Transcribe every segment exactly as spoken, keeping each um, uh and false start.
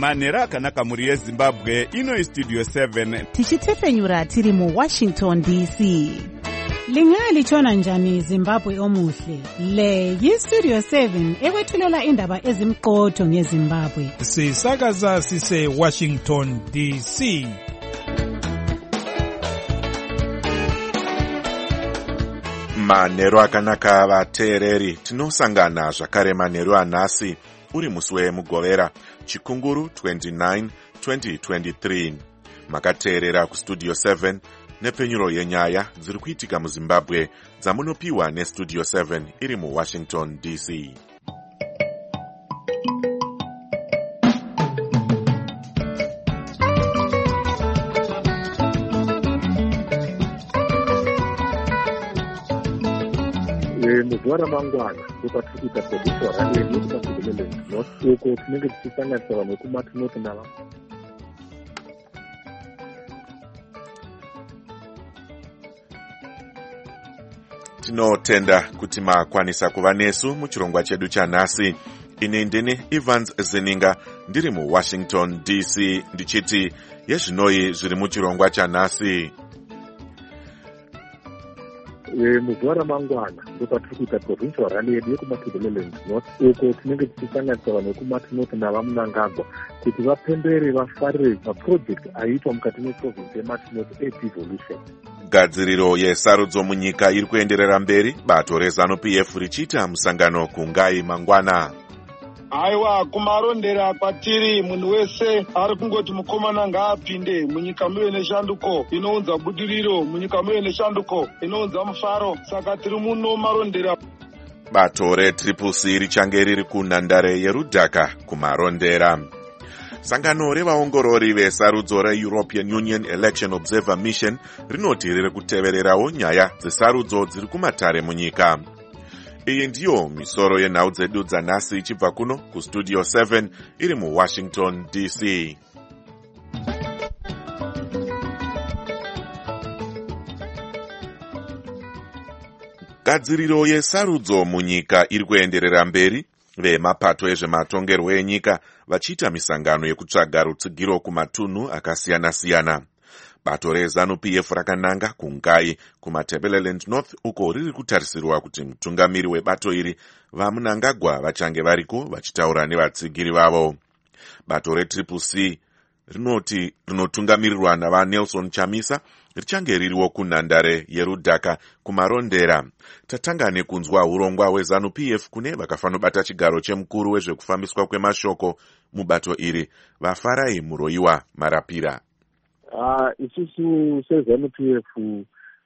manhero akanaka muri yezimbabwe. Ino istudio seven tichitefenyura tiri muwashington D C. Lingalitshona njani Zimbabwe omuhle? Le yistudio seven ekwethulela indaba ezimqotho ngeZimbabwe. Sisakaza sise Washington D C. Manhero akanaka vateereri, tinosangana zvakare manhero anhasi uri musi wemugovera chikunguru twenty-nine twenty twenty-three. Makateerera kustudio seven nepenyuro yenyaya dziri kuitika muZimbabwe dzamunopiwa nestudio seven iri muWashington D C. Muzuva ramangwana ndopatiri kuita producer radio kumaThebelele North uko tinenge tichisanganisa vanhu vekumatinoti nava tinotenda kuti makwanisa kuva nesu muchirongwa chedu chanhasi. Ine ndini Evans Zeninga ndiri muWashington D C ndichiti yezvinoi zviri muchirongwa chanhasi. Muzuva ramangwana ndopatiri kuita provincial rally yedu yekumaThebelele North uko tinenge tichisanganisa vanhu vekumatinoti nava Mnangagwa kuti vapembere vafarire maproject aiitwa mukati meprovince yematinoti edevolution. Gadziriro yesarudzo munyika iri kuenderera mberi, bato reZANU P F richiita musangano kungai mangwana. Aiwa, kumarondera kwatiri munhu wese ari kungoti mukomana ngaapinde munyika muve neshanduko inounza budiriro, munyika muve neshanduko inounza mufaro, saka tiri muno marondera. Bato reTriple C richange riri kunhandare yeRudhaka kumarondera. Sangano revaongorori vesarudzo reEuropean Union Election Observer Mission rinoti riri kutevererawo nyaya dzesarudzo dziri kumatare munyika. Iyi ndiyo misoro yenhau dzedu dzanhasi ichibva kuno kustudio seven iri muWashington D C. Gadziriro yesarudzo munyika iri kuenderera mberi, vemapato ezvematongerwo enyika vachiita misangano yekutsvaga rutsigiro kumatunhu akasiyana-siyana. Bato reZANU P F rakananga kungai kumaThebelele North uko riri kutarisirwa kuti mutungamiri webato iri vaMnangagwa vachange variko vachitaura nevatsigiri vavo. Bato reTriple C rinoti rinotungamirirwa navaNelson Chamisa richange ririwo kunhandare yeRudhaka kumarondera. Tatanga nekunzwa urongwa hweZANU P F kune vakafanobata chigaro chemukuru wezvekufambiswa kwemashoko mubato iri, vaFarai Muroyiwa Marapira. Ah, isusu seZANU P F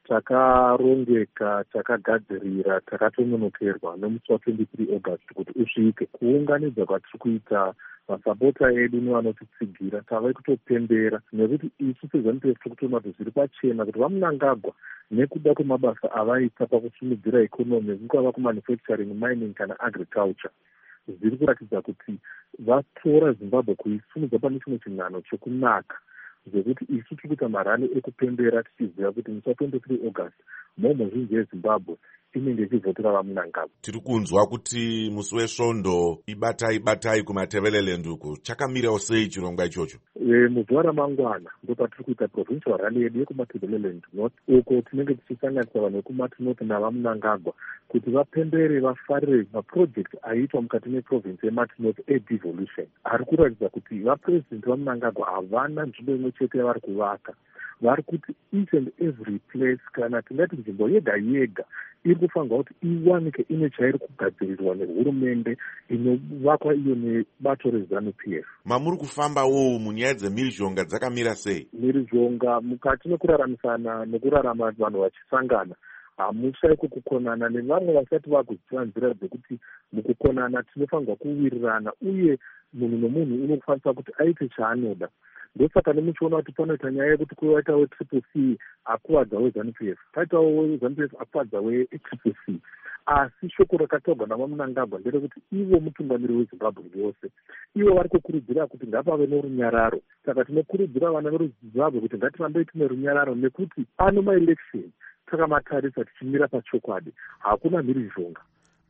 takarongeka, takagadzirira, takatononokerwa nomusi wa-twenty-three August kuti usvike kuunganidza kwatiri kuita masapota edu nevanotitsigira tava kutopembera nekuti isu seZANU P F tiri kutoona kuti zviri pachena kuti vaMnangagwa nekuda kwemabasa avaita pakusimudzira ikonomi kungava kumanufacturing, mining kana agriculture zviri kuratidza kuti vatora Zimbabwe kuisumudza pane chimwe chinhano chekunaka zvekuti isu tiri kuita marali ekupembera tichiziva kuti musi wa-twenty-three August mhomho zhinji yeZimbabwe inenge ichivhotera vaMnangagwa. Tiri kunzwa kuti musi wesvondo ibatai batai kumaThebelele nduku chakamirawo sei chirongwa ichocho? E, muzuva ramangwana ndopatiri kuita provincial rally yedu yekumaThebelele North uko tinenge tichisanganisa vanhu vekumatinoti navaMnangagwa kuti vapembere vafarire maproject aiitwa mukati meprovince yematinoti edevolution. Ari kuratidza kuti vapresident vaMnangagwa havana nzvimbo imwe chete yavari kuvaka, vari kuti each and every place kana tingati nzvimbo yega yega iri kufanirwa kuti iwanike ine chairi kugadzirirwa nehurumende inovakwa iyo nebato reZANU P F. Mamuri kufambawo munyaya dzemhirizhonga dzakamira sei? Mhirizhonga mukati mekuraramisana nekurarama vanhu vachisangana hamushaiko kukonana nevamwe vasati vakuziva nzira dzekuti mukukonana tinofanirwa kuwirirana uye munhu nomunhu unofanira kuti aite chaanoda. Ndosaka nemuchiona kuti panoita nyaya yekuti kuvaita weTriple C akuvadza weZANU P F, paitawo weZANU P F akuvadza weTriple C. Asi shoko rakatorwa navaMnangagwa nderekuti ivo mutungamiri weZimbabwe yose, ivo vari kukurudzira kuti ngapave norunyararo. Saka tinokurudzira vana veZimbabwe kuti ngatirambe tine runyararo nekuti ano maelection takamatarisa tichimira pachokwadi, hakuna mhirizhonga.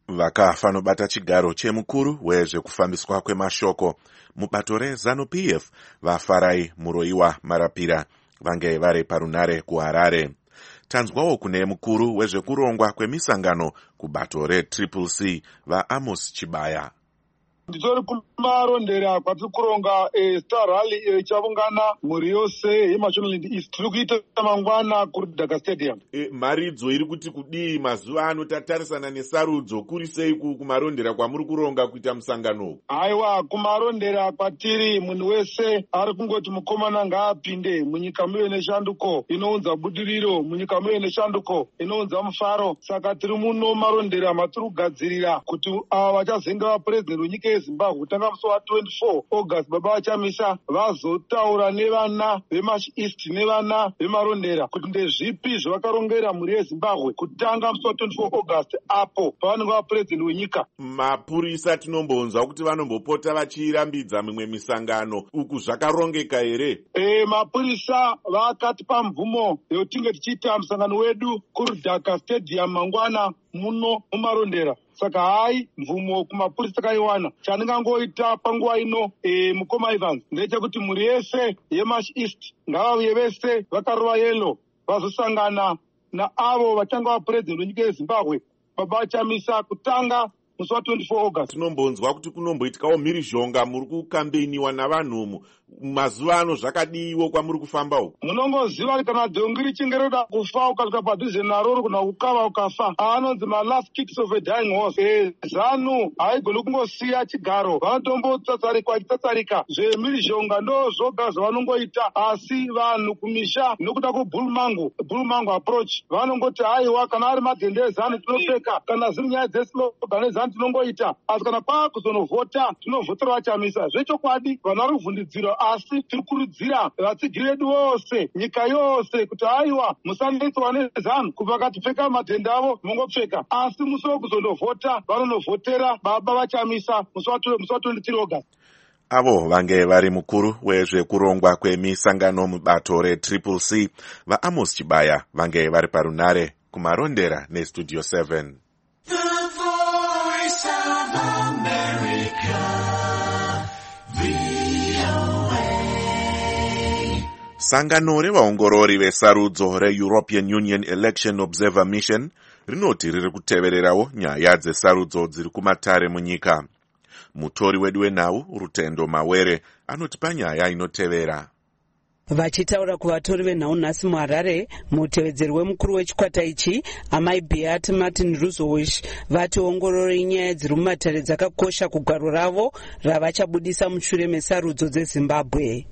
Vakafa nobata chigaro chemukuru wezvekufambiswa kwemashoko mubato reZANU-P F vaFarai Muroiwa Marapira vange vari parunare kuHarare. Tanzwawo kune mukuru wezvekurongwa kwemisangano kubato re-Triple C vaAmos Chibaya. Nditori kumarondera kwatiri kuronga Star Rally ichavungana mhuri yose yeMashonaland East. Tiri kuita mangwana kuri Dhaka Stadium. Maridzo iri kuti kudii mazuva ano tatarisana nesarudzo kuri sei kumarondera kwamuri kuronga kuita musangano? Aiwa, kumarondera kwatiri munhu wese ari kungoti mukomana ngaapinde munyika muve neshanduko inounza budiriro, munyika muve neshanduko inounza mufaro. Saka tiri muno marondera matiri kugadzirira kuti ava vachazenga vapurezidendi wenyika yeZimbabwe kutanga musi wa twenty-four August baba vachamisa vazotaura nevana veMash East nevana vemarondera kuti ndezvipi zvavakarongera mhuri yeZimbabwe kutanga musi wa twenty-four August apo pavanenge vapurezidendi wenyika. Mapurisa tinombonzwa kuti vanombopota vachirambidza mimwe misangano, uku zvakarongeka here? E, mapurisa vakatipa mvumo yotinge tichiita musangano wedu kuri Dhaka Stadium mangwana muno mumarondera. Saka hai mvumo kumapurisa takaiwana. Chandingangoita panguva ino e, mukoma Evans ndechekuti mhuri yese yeMash East ngavauye vese vakarova yelo vazosangana naavo vachanga vapurezidendi wenyika yeZimbabwe baba vachamisa kutanga musi wa twenty-four August. Tinombonzwa kuti kunomboitikawo mhirizhonga muri kukambeniwa navanhu mazuva ano, zvakadiiwo kwamuri kufamba uku? Munongoziva kuti kana dhongi richinge roda kufa ukasvika padhuze naro kana kukava ukafa, anonzi malast kicks of a dying horse. E, ZANU haigoni kungosiya chigaro, vanotombotsatsarirwa achitsatsarika. Zvemhirizhonga ndo zvoga zvavanongoita, asi vanhu kumisha nokuda kwebhulumangu bhulumangu approach vanongoti haiwa kana ari madhende eZANU tinopfeka, kana ziri nyaya dzeslogan eZANU tinongoita, asi kana kwakuzonovhota tinovhotera vachamisa. Zvechokwadi vanhu vari kuvhundidzira, asi tiri kurudzira vatsigiri vedu vose nyika yose kuti haiwa musanetswa neZANU kubva vakatipfeka madhende avo mongopfeka, asi musi wekuzondovhota vanonovhotera baba vachamisa musi wa twenty-three August. Avo vange vari mukuru wezvekurongwa kwemisangano mubato re-Triple C vaAmos Chibaya vange vari parunare kumarondera neStudio seven. Sangano revaongorori vesarudzo re-European Union Election Observer Mission rinoti riri kutevererawo nyaya dzesarudzo dziri kumatare munyika. Mutori wedu wenhau Rutendo Mawere anoti panyaya inotevera. Vachitaura kuvatori venhau nhasi muHarare, mutevedzeri wemukuru wechikwata ichi amai Beat Martin Ruzowish vati ongororo inyaya dziri mumatare dzakakosha kugwaro ravo ravachabudisa mushure mesarudzo dzeZimbabwe.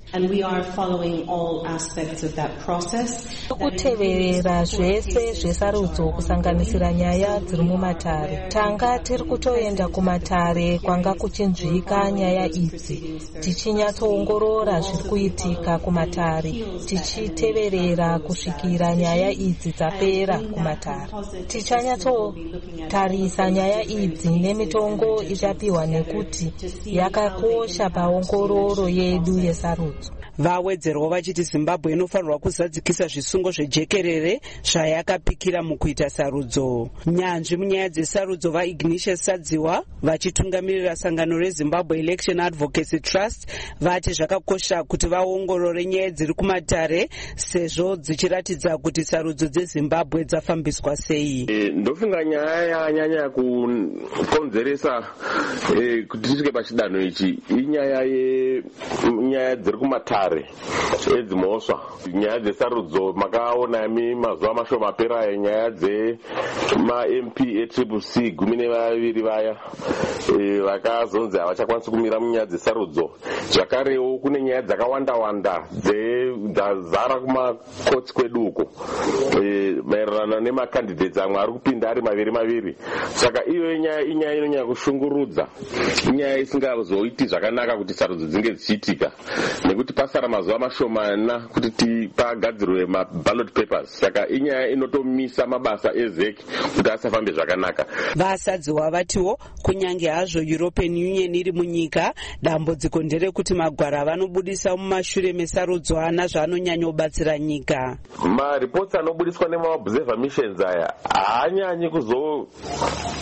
Kuteverera zvese zvesarudzo kusanganisira nyaya dziri mumatare. Tanga tiri kutoenda kumatare kwanga kuchinzvika nyaya idzi, tichinyatsoongorora zviri kuitika kumatare, tichiteverera kusvikira nyaya idzi dzapera kumatare. Tichanyatsotarisa nyaya idzi nemitongo ichapiwa nekuti yakakosha paongororo yedu yesarudzo. Vawedzerwa vachiti Zimbabwe inofanirwa kuzadzikisa zvisungo zvejekerere zvayakapikira mukuita sarudzo. Nyanzvi munyaya dzesarudzo vaIgnatius Sadziwa vachitungamirira sangano reZimbabwe Election Advocacy Trust vati zvakakosha kuti vaongorore nyaya dziri kumatare sezvo dzichiratidza kuti sarudzo dzeZimbabwe dzafambiswa sei. E, ndofunga nyaya yanyanya kukonzeresa e, kuti tisvike pachidanho ichi inyaya yenyaya dziri kumatare edzimhosva. Nyaya dzesarudzo makaona mi mazuva mashoma apera nyaya dzema-M P e-Triple C gumi nevaviri vaya e, vakazonzi havachakwanisi kumira munyaya dzesarudzo. Zvakarewo kune nyaya dzakawanda wanda dzazara kumakotsi kwedu uko e, maererano nemakandidates amwe ari kupinda ari maviri maviri. Saka iyo inyaya inyaya inonyanya kushungurudza, inyaya isingazoiti zvakanaka kuti sarudzo dzinge dzichiitika nekuti pasara mazuva mashomana kuti pagadzirwe maballot papers. Saka inyaya inotomisa mabasa ezeki kuti asafambe zvakanaka. Vasadziwa vatiwo kunyange hazvo European Union iri munyika, dambudziko nderekuti magwara vanobudisa mumashure mesarudzo hana zvaanonyanyobatsira nyika. Mareports anobudiswa nemaobserver missions aya haanyanyi kuzo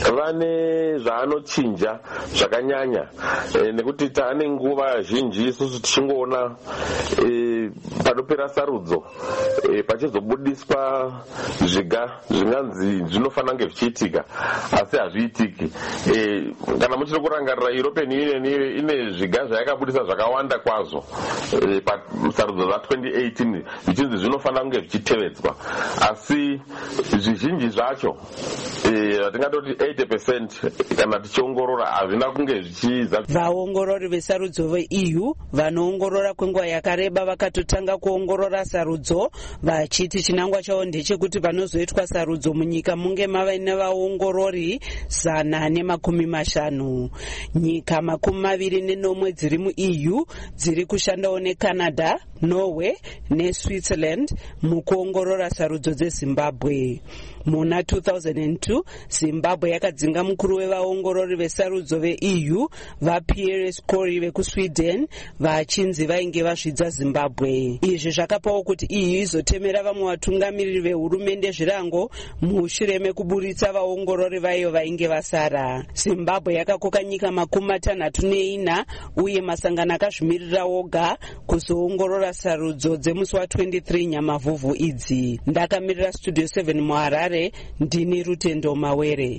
vane zvaanochinja zvakanyanya, e, nekuti taane nguva zhinji isusu tichingoona e, panopera sarudzo e, pachizobudiswa zviga zvinganzi zvinofanira kunge zvichiitika asi hazviitiki. E, kana muchiri kurangarira European Union ine zviga zvayakabudisa zvakawanda kwazvo e, pasarudzo za twenty eighteen zvichinzi zvinofanira kunge zvichitevedzwa, asi zvizhinji zvacho hatingatoti e, eighty percent kana tichiongorora hazvina kunge zvichiza. Vaongorori vesarudzo ve-E U vanoongorora kwenguva yakareba vakatotanga kuongorora sarudzo vachiti chinangwa chavo ndechekuti panozoitwa sarudzo munyika munge mava nevaongorori zana nemakumi mashanu. Nyika makumi maviri nenomwe dziri mu-E U dziri kushandawo neCanada, Norway neSwitzerland mukuongorora sarudzo dzeZimbabwe. Muna two thousand two Zimbabwe yakadzinga mukuru wevaongorori vesarudzo ve-E U vaPierre Scori vekuSweden vachinzi vainge vasvidza Zimbabwe. Izvi zvakapawo kuti E U izotemera vamwe vatungamiriri vehurumende zvirango mushure mekuburitsa vaongorori vayo vainge vasara. Zimbabwe yakakoka nyika makumi matanhatu neina uye masangano akazvimirira woga kuzoongorora sarudzo dzemusi wa-twenty-three Nyamavhuvhu idzi. Ndakamirira Studio seven muHarare, ndini Rutendo Mawere.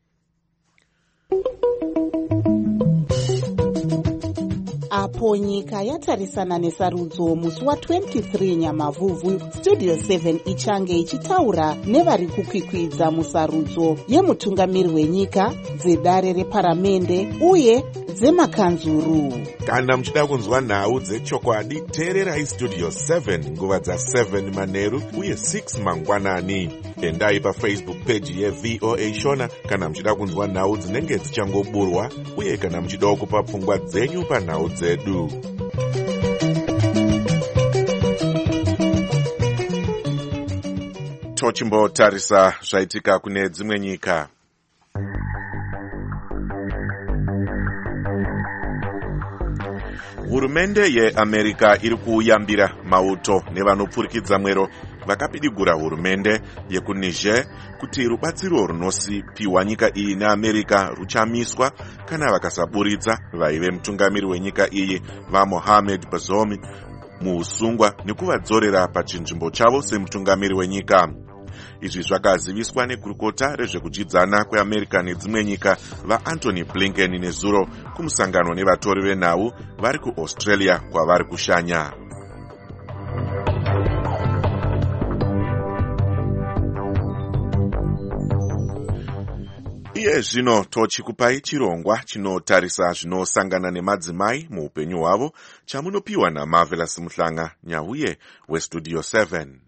Apo nyika yatarisana nesarudzo musi wa-twenty-three Nyamavhuvhu, Studio seven ichange ichitaura nevari kukwikwidza musarudzo yemutungamiri wenyika, dzedare reparamende uye dzemakanzuru. Kana muchida kunzwa nhau dzechokwadi, teererai Studio seven nguva dza seven manheru uye six mangwanani. Endai paFacebook page yeV O A Shona kana muchida kunzwa nhau dzinenge dzichangoburwa uye kana muchidawo kupa pfungwa dzenyu panhau dzedu. Tochimbotarisa zvaitika kune dzimwe nyika. Hurumende yeAmerica iri kuyambira mauto nevanopfurikidza mwero vakapidigura hurumende yekuNiger kuti rubatsiro runosipiwa nyika iyi neAmerica ruchamiswa kana vakasaburitsa vaive mutungamiri wenyika iyi vaMohamed Bazoum muusungwa nekuvadzorera pachinzvimbo chavo semutungamiri wenyika. Izvi zvakaziviswa nekurukota rezvekudyidzana kweAmerica nedzimwe nyika vaAntony Blinken nezuro kumusangano nevatori venhau vari kuAustralia kwavari kushanya. Iye zvino tochikupai chirongwa chinotarisa zvinosangana nemadzimai muupenyu hwavo chamunopiwa naMarvelous Muhlanga, nyauye weStudio seven.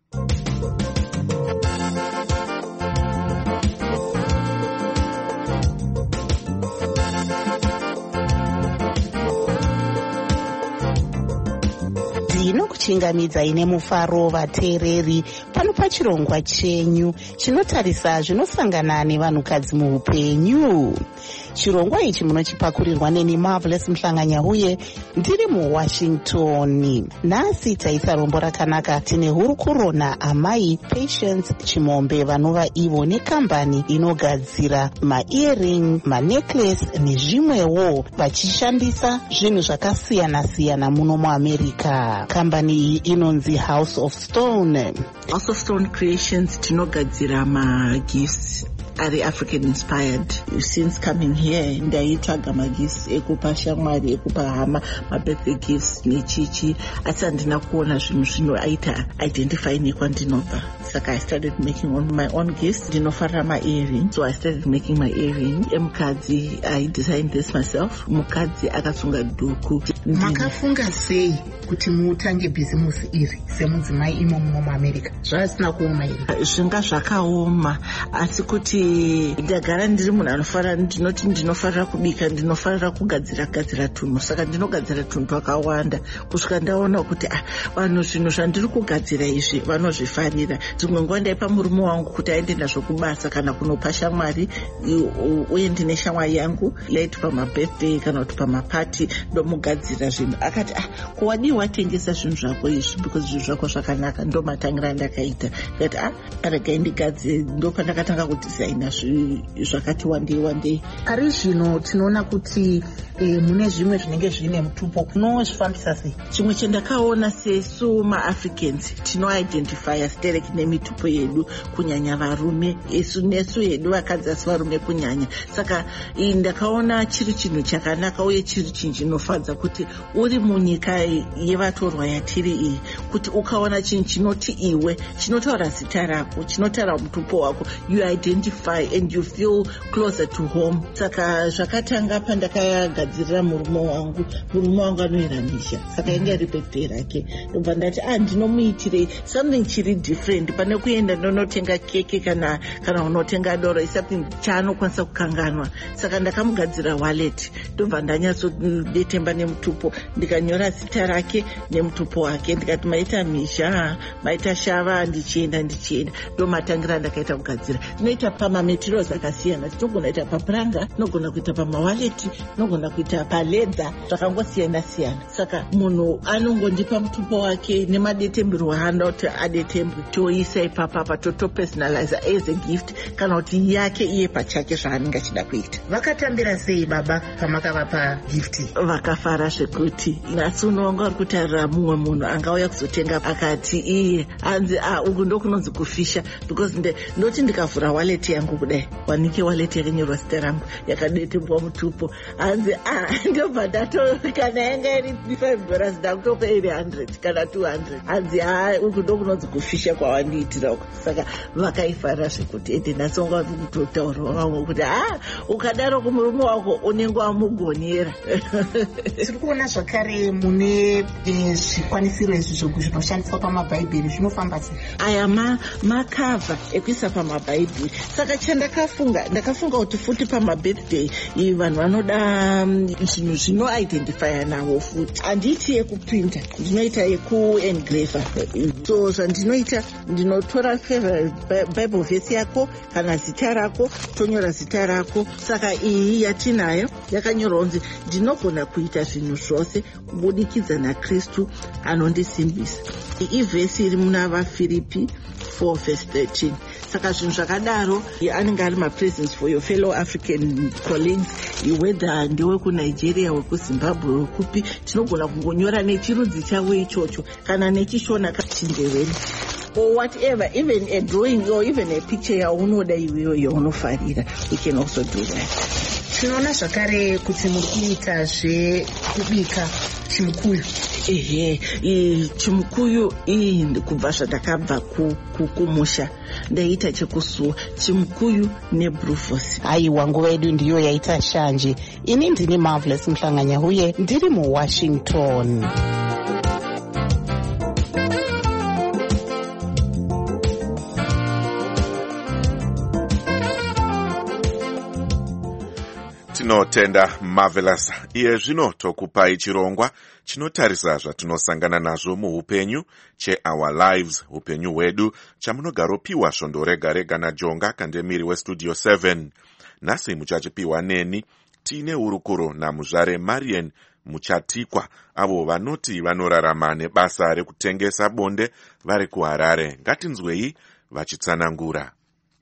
Ndinokuchingamidza ine mufaro vateereri pano pachirongwa chenyu chinotarisa zvinosangana nevanhukadzi muupenyu. Chirongwa ichi munochipakurirwa neni Marvelous Muhlanga, nyauye ndiri muWashington. Nhasi taisa rombo rakanaka. Tine hurukuro naamai Patience Chimombe vanova ivo nekambani inogadzira ma-earring, ma-necklace nezvimwewo vachishandisa zvinhu zvakasiyana-siyana muno muAmerica. Kambani iyi inonzi House of Stone. House of Stone Creations tinogadzira ma-gifts ari African inspired. Since coming here ndaitsvaga magifts ekupa shamwari, ekupa hama, ma-birthday gifts nechichi, asi handina kuona zvinhu zvinoaita identify nekwandinobva. Saka I started making on my own gifts. Ndinofarira ma-earring, so I started making my earring. Emukadzi, I designed this myself. Mukadzi akasunga dhuku. Makafunga sei kuti mutange bhizimusi iri semudzimai imo muno muAmerica? Zvasina kuoma here? Zvinga zvakaoma, asi kuti ndagara ndiri munhu anofarira, ndinoti ndinofarira kubika, ndinofarira kugadzira gadzira tunhu, saka ndinogadzira tunhu twakawanda kusvika ndaona kuti ah, vanhu zvinhu zvandiri kugadzira izvi vanozvifarira. dzimwe nguva ndaipa murume wangu kuti aende nazvo kubasa kana kunopa shamwari, uye ndine shamwari yangu late pamabirthday kana kuti pamapati ndomugadzira zvinhu. Akati ah, kuwadi watengesa zvinhu zvako izvi because zvinhu zvako zvakanaka. Ndomatangira ndakaita akati ah, regai ndigadzire. Ndopandakatanga kuti saina zvakati wandei wandei. Ari zvino tinoona kuti e, mune zvimwe zvinenge zvine mutupo, unozvifambisa sei? Chimwe chendakaona sesu maAfricans tinoidentifya stereki nemitupo yedu, kunyanya varume. Isu nesu yedu vakadzi asi varume kunyanya. Saka ndakaona chiri chinhu chakanaka uye chiri chinhu chinofadza kuti uri munyika yevatorwa yatiri iyi, kuti ukaona chinhu chinoti iwe, chinotaura zita rako, chinotaura mutupo wako, you identify and you feel closer to home. Saka zvakatanga pandakagadzirira murume wangu, murume wangu anoiramisha, saka inge ari birthday rake. Ndobva ndati ah, ndinomuitirei something chiri different pane kuenda ndonotenga keke kana kana unotenga doro, something chaanokwanisa kukanganwa. Saka ndakamugadzira wallet, ndobva ndanyatsodetemba nemutupo, ndikanyora zita rake nemutupo wake, ndikati maita Misha, maita Shava, ndichienda ndichienda. Ndomatangira ndakaita kugadzira. Tinoita pamamaterials akasiyana, tinogona kuita papuranga, tinogona kuita pamawaleti, tinogona kuita paledha, zvakangosiyana siyana. Saka munhu anongondipa mutupo wake nemadetembero waanoti adetembwe, toisa ipapapa, totopersonalize as a gift kana kuti yake iye pachake zvaanenge achida kuita. Vakatambira sei baba pamakavapa gift? Vakafara zvekuti nhasi unonga uri kutarira mumwe munhu angauya kuzotenga akati iye anzi ah, uku ndokunonzi kufisha, because ndoti ndikavhura wallet yangu kudai wanike wallet yakanyorwa zita rangu yakadetembwa mutupo, anzi ah, ndobva ndato kana yanga iri five dollars ndakutopa iri hundred kana two hundred, anzi ah, uku ndokunonzi kufisha kwawandiitira uku. Saka vakaifara zvekuti ende nhasi wanga uri kutotaura vamwe kuti ah, ukadaro kumurume wako unenge wamugonera. Tiri kuona zvakare mune zvikwanisiro izvi zvinoshandiswa pamabhaibheri, zvinofamba sei? Aya makava ekuisa pamabhaibheri. Saka chandakafunga ndakafunga kuti futi pamabirthday vanhu vanoda zvinhu zvinoidentifya navo futi. Handiti yekuprinta, ndinoita yekuengrava. So zvandinoita ndinotora bible verse yako kana zita rako, tonyora zita rako. Saka iyi yatinayo yakanyorwa kunzi ndinogona kuita zvinhu zvose kubudikidza naKristu anondisimbisa. Ivhesi iri muna vaFiripi four verse thirteen. Saka zvinhu zvakadaro anenge ari mapresents for your fellow African colleagues, whether ndewe kuNigeria, wekuZimbabwe, wekupi, tinogona kungonyora nechirudzi chavo ichocho kana nechishona kachindeveni or whatever, even a drawing or even a picture yaunoda iweyo yaunofarira. We can also do that. Tinoona zvakare kuti muri kuita zvekubika chimukuyu. Ehe, chimukuyu iyi kubva zvandakabva kumusha ndaita chekusuwa chimukuyu nebrufos. Aiwa, nguva yedu ndiyo yaita shanje. Ini ndini Marvelous Mhlanganya uye ndiri muWashington. Tinotenda Marvelous. Iye zvino tokupai chirongwa chinotarisa zvatinosangana nazvo muupenyu che Our Lives, upenyu hwedu, chamunogaropiwa svondo rega rega naJonga Kandemiri westudio seven. Nhasi muchachipiwa neni Tine Urukuro namuzvare Marian Muchatikwa, avo vanoti vanorarama nebasa rekutengesa bonde vari kuHarare. Ngatinzwei vachitsanangura.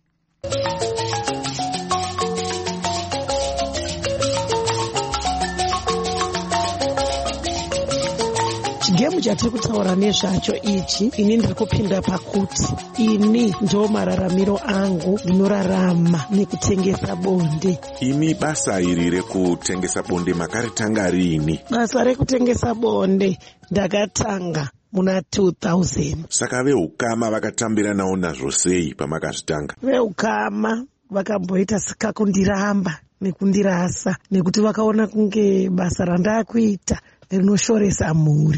Chigemu chatiri kutaura nezvacho ichi, ini ndiri kupinda pakuti ini ndo mararamiro angu ndinorarama nekutengesa bonde. Imi basa iri rekutengesa bonde makaritanga rini? Basa rekutengesa bonde ndakatanga muna two thousand. Saka veukama vakatambira nawo nazvo sei pamakazvitanga? Veukama vakamboita sikakundiramba nekundirasa nekuti vakaona kunge basa randakuita rinoshoresa mhuri.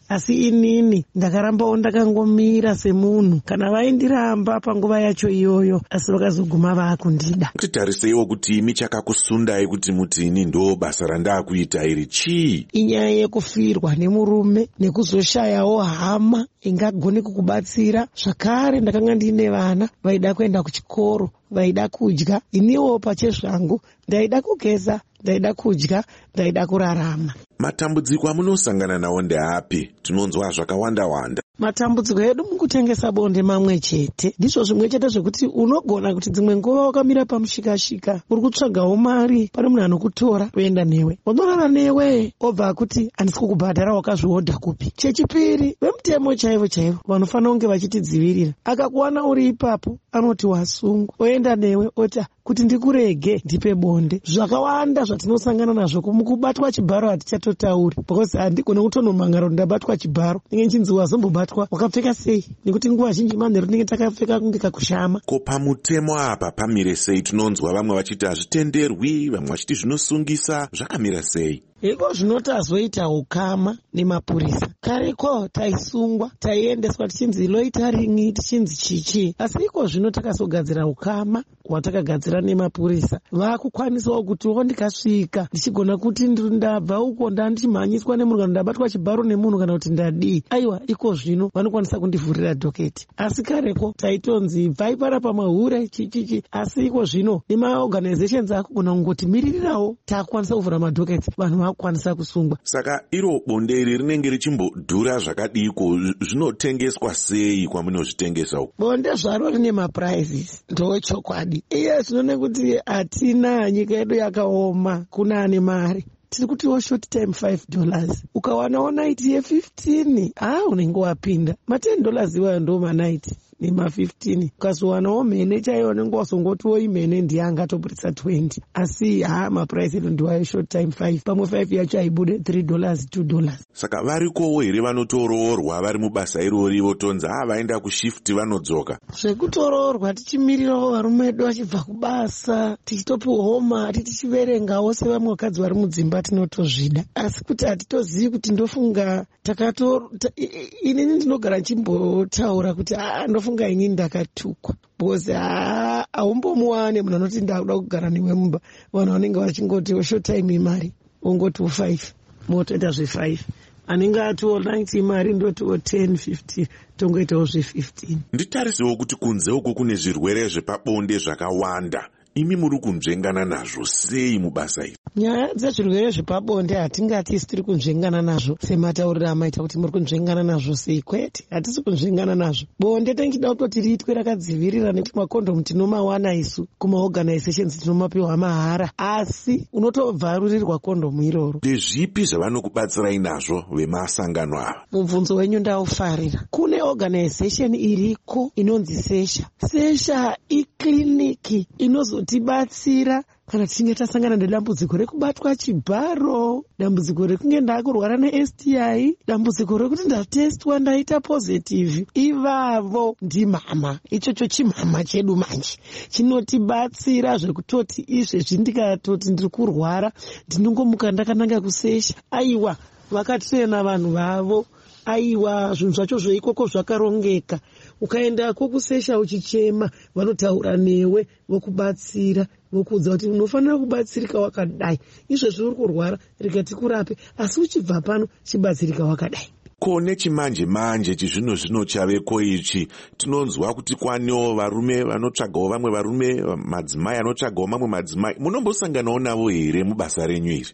asi inini ndakarambawo ndakangomira semunhu kana vaindiramba panguva yacho iyoyo, asi vakazoguma vaakundida. Titariseiwo kuti imi chakakusundai kuti muti ini ndo basa randakuita iri chii? Inyaya yekufirwa nemurume nekuzoshayawo hama ingagone kukubatsira. Zvakare ndakanga ndine vana vaida kuenda kuchikoro, vaida kudya. Iniwo pachezvangu ndaida kugeza, ndaida kudya, ndaida kurarama. Matambudziko amunosangana nawo ndeapi? Tinonzwa zvakawanda-wanda. Matambudziko edu mukutengesa bonde mamwe chete. Ndizvo zvimwe chete zvekuti unogona kuti dzimwe nguva wakamira pamushikashika uri kutsvagawo mari, pane munhu anokutora oenda newe, unorara newe, obva kuti handisi kukubhadhara, wakazviodha kupi. Chechipiri, vemutemo chaivo chaivo vanofanira kunge vachitidzivirira. Akakuwana uri ipapo anoti wasungu, oenda newe oti kuti ndikurege ndipe bonde. Zvakawanda zvatinosangana nazvo mukubatwa chibharo hatichatotauri, because handigone kutonomangara ndabatwa chibharo. Ndinge nchinzi wazombobatwa wakapfeka sei? Nekuti nguva zhinji manheru tinenge takapfeka kunge kakushama. Ko pamutemo apa pamire sei? Tinonzwa vamwe vachiti hazvitenderwi, vamwe vachiti zvinosungisa. Zvakamira sei? Iko zvinotazoita ukama nemapurisa. Kareko taisungwa, taiendeswa tichinzi loitering, tichinzi chichi. Asi iko zvino takazogadzira ukama watakagadzira nemapurisa. Vakukwanisawo kuti wo ndikasvika ndichigona kuti ndabva uko ndandichimhanyiswa nemunhu kana ndabatwa chibharo nemunhu kana kuti ndadii. Aiwa, iko zvino vanokwanisa kundivhurira dhoketi. Asi kareko taitonzi bvai para pamahure chichichi. Asi iko zvino nemaorganizations akugona kungoti miririrawo, takukwanisa kuvhura madhoketi, vanhu vakukwanisa kusungwa. Saka iro bonde iri rinenge richimbodhura zvakadiko? Zvinotengeswa sei kwamunozvitengesa uko? Bonde zvaro rine maprizes, ndo chokwadi. Iye zvinoone kuti hatina, nyika yedu yakaoma, kuna ane mari. Tiri kutiwo short time five dollars. Ukawanawo night ye fifteen, ah, unenge wapinda. Ma ten dollars iwayo ndo ma night nema fifteen. Ukazowanawo mhene chaiyo unenge wasongotiwo imhene ndiye angatopurisa twenty. Asi ha maprice edu ndiwayo short time five. Pamwe five yacho aibude three dollars, two dollars. Saka varikowo here vanotoroorwa vari mubasa irori votonza ah vaenda kushift vanodzoka? Zvekutoroorwa tichimirirawo varume vedu vachibva kubasa, tichitopiwa homa, tichiverengawo sevamwe vakadzi vari mudzimba tinotozvida. Asi kuti hatitozivi kuti ndofunga takato ta, inini ndinogara nchimbotaura kuti ah ndofunga inini ndakatukwa. Because ah haumbomuwane munhu anoti ndakuda kugara newe mumba. Vanhu vanenge vachingoti short time imari, ongoti five, motoita zve-five. Anenge atiwo ninety imari ndotiwo ten, fifteen, tongoitawo zve-fifteen. Nditarisewo kuti kunze uko kune zvirwere zvepabonde zvakawanda. Imi muri kunzvengana nazvo sei mubasa iri? Nyaya dzezvirwere zvepabonde hatingati isi tiri kunzvengana nazvo sematauriro amaita kuti muri kunzvengana nazvo sei. Kwete, hatisi kunzvengana nazvo. Bonde tengida kutoti riitwe rakadzivirira, nekuti makondomu tinomawana isu kumaorganizations tinomapiwa mahara, asi unotobvarurirwa kondomu iroro. Ndezvipi zvavanokubatsirai nazvo vemasangano ava? Mubvunzo wenyu ndaufarira. Kune organization iriko inonzi Sesha. Sesha ikliniki inozotibatsira kana tichinge tasangana nedambudziko rekubatwa chibharo, dambudziko rekunge ndakurwara ne-S T I, dambudziko rekuti ndatestwa ndaita positive. Ivavo ndimama, ichocho chimama chedu manje chinotibatsira zvekutoti izvezvi ndikatoti ndiri kurwara ndinongomuka ndakananga kusesha. Aiwa, vakatirena vanhu vavo. Aiwa, zvinhu zvacho zveikoko zvakarongeka. Ukaendako kusesha uchichema, vanotaura newe, vokubatsira, vokuudza kuti unofanira kubatsirika wakadai. Izvezvi uri kurwara, rega tikurape, asi uchibva pano chibatsirika wakadai. Kone chimanje manje chizvino zvino chaveko ichi, tinonzwa kuti kwanewo varume vanotsvagawo vamwe varume, madzimai anotsvagawo mamwe madzimai. Munombosanganawo navo here mubasa renyu iri?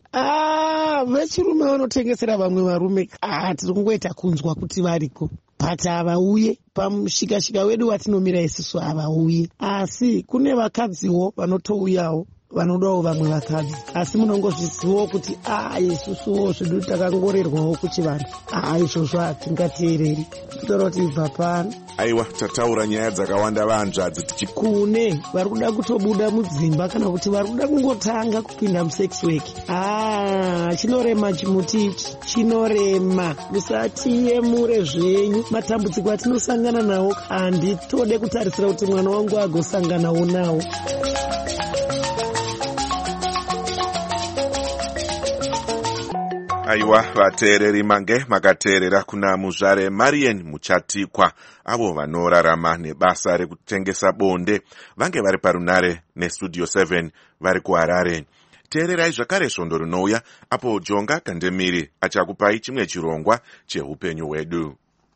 Ah, vechirume vanotengesera vamwe varume. Ah, tiri kungoita kunzwa kuti variko. But havauye pamushikashika wedu watinomira isusu, havauye. Asi kune vakadziwo vanotouyawo vanodawo vamwe vakadzi, asi munongozvizivawo kuti ah isusuwo zvedu takangorerwawo kuchivanhu. Ah, izvozvo hatingateereri, kutora kuti ibva pano. Aiwa, tataura nyaya dzakawanda vanzvadzi tichi kune vari kuda kutobuda mudzimba kana kuti vari kuda kungotanga kupinda musex work. Ah, chinorema chimuti ichi, chinorema. Musatiyemure zvenyu matambudziko atinosangana nawo, handitode kutarisira kuti mwana wangu agosanganawo nawo. Aiwa vateereri mange makateerera kuna muzvare Marian Muchatikwa avo vanorarama nebasa rekutengesa bonde vange vari parunare nestudio seven vari kuHarare. Teererai zvakare svondo rinouya apo Jonga Kandemiri achakupai chimwe chirongwa chehupenyu hwedu.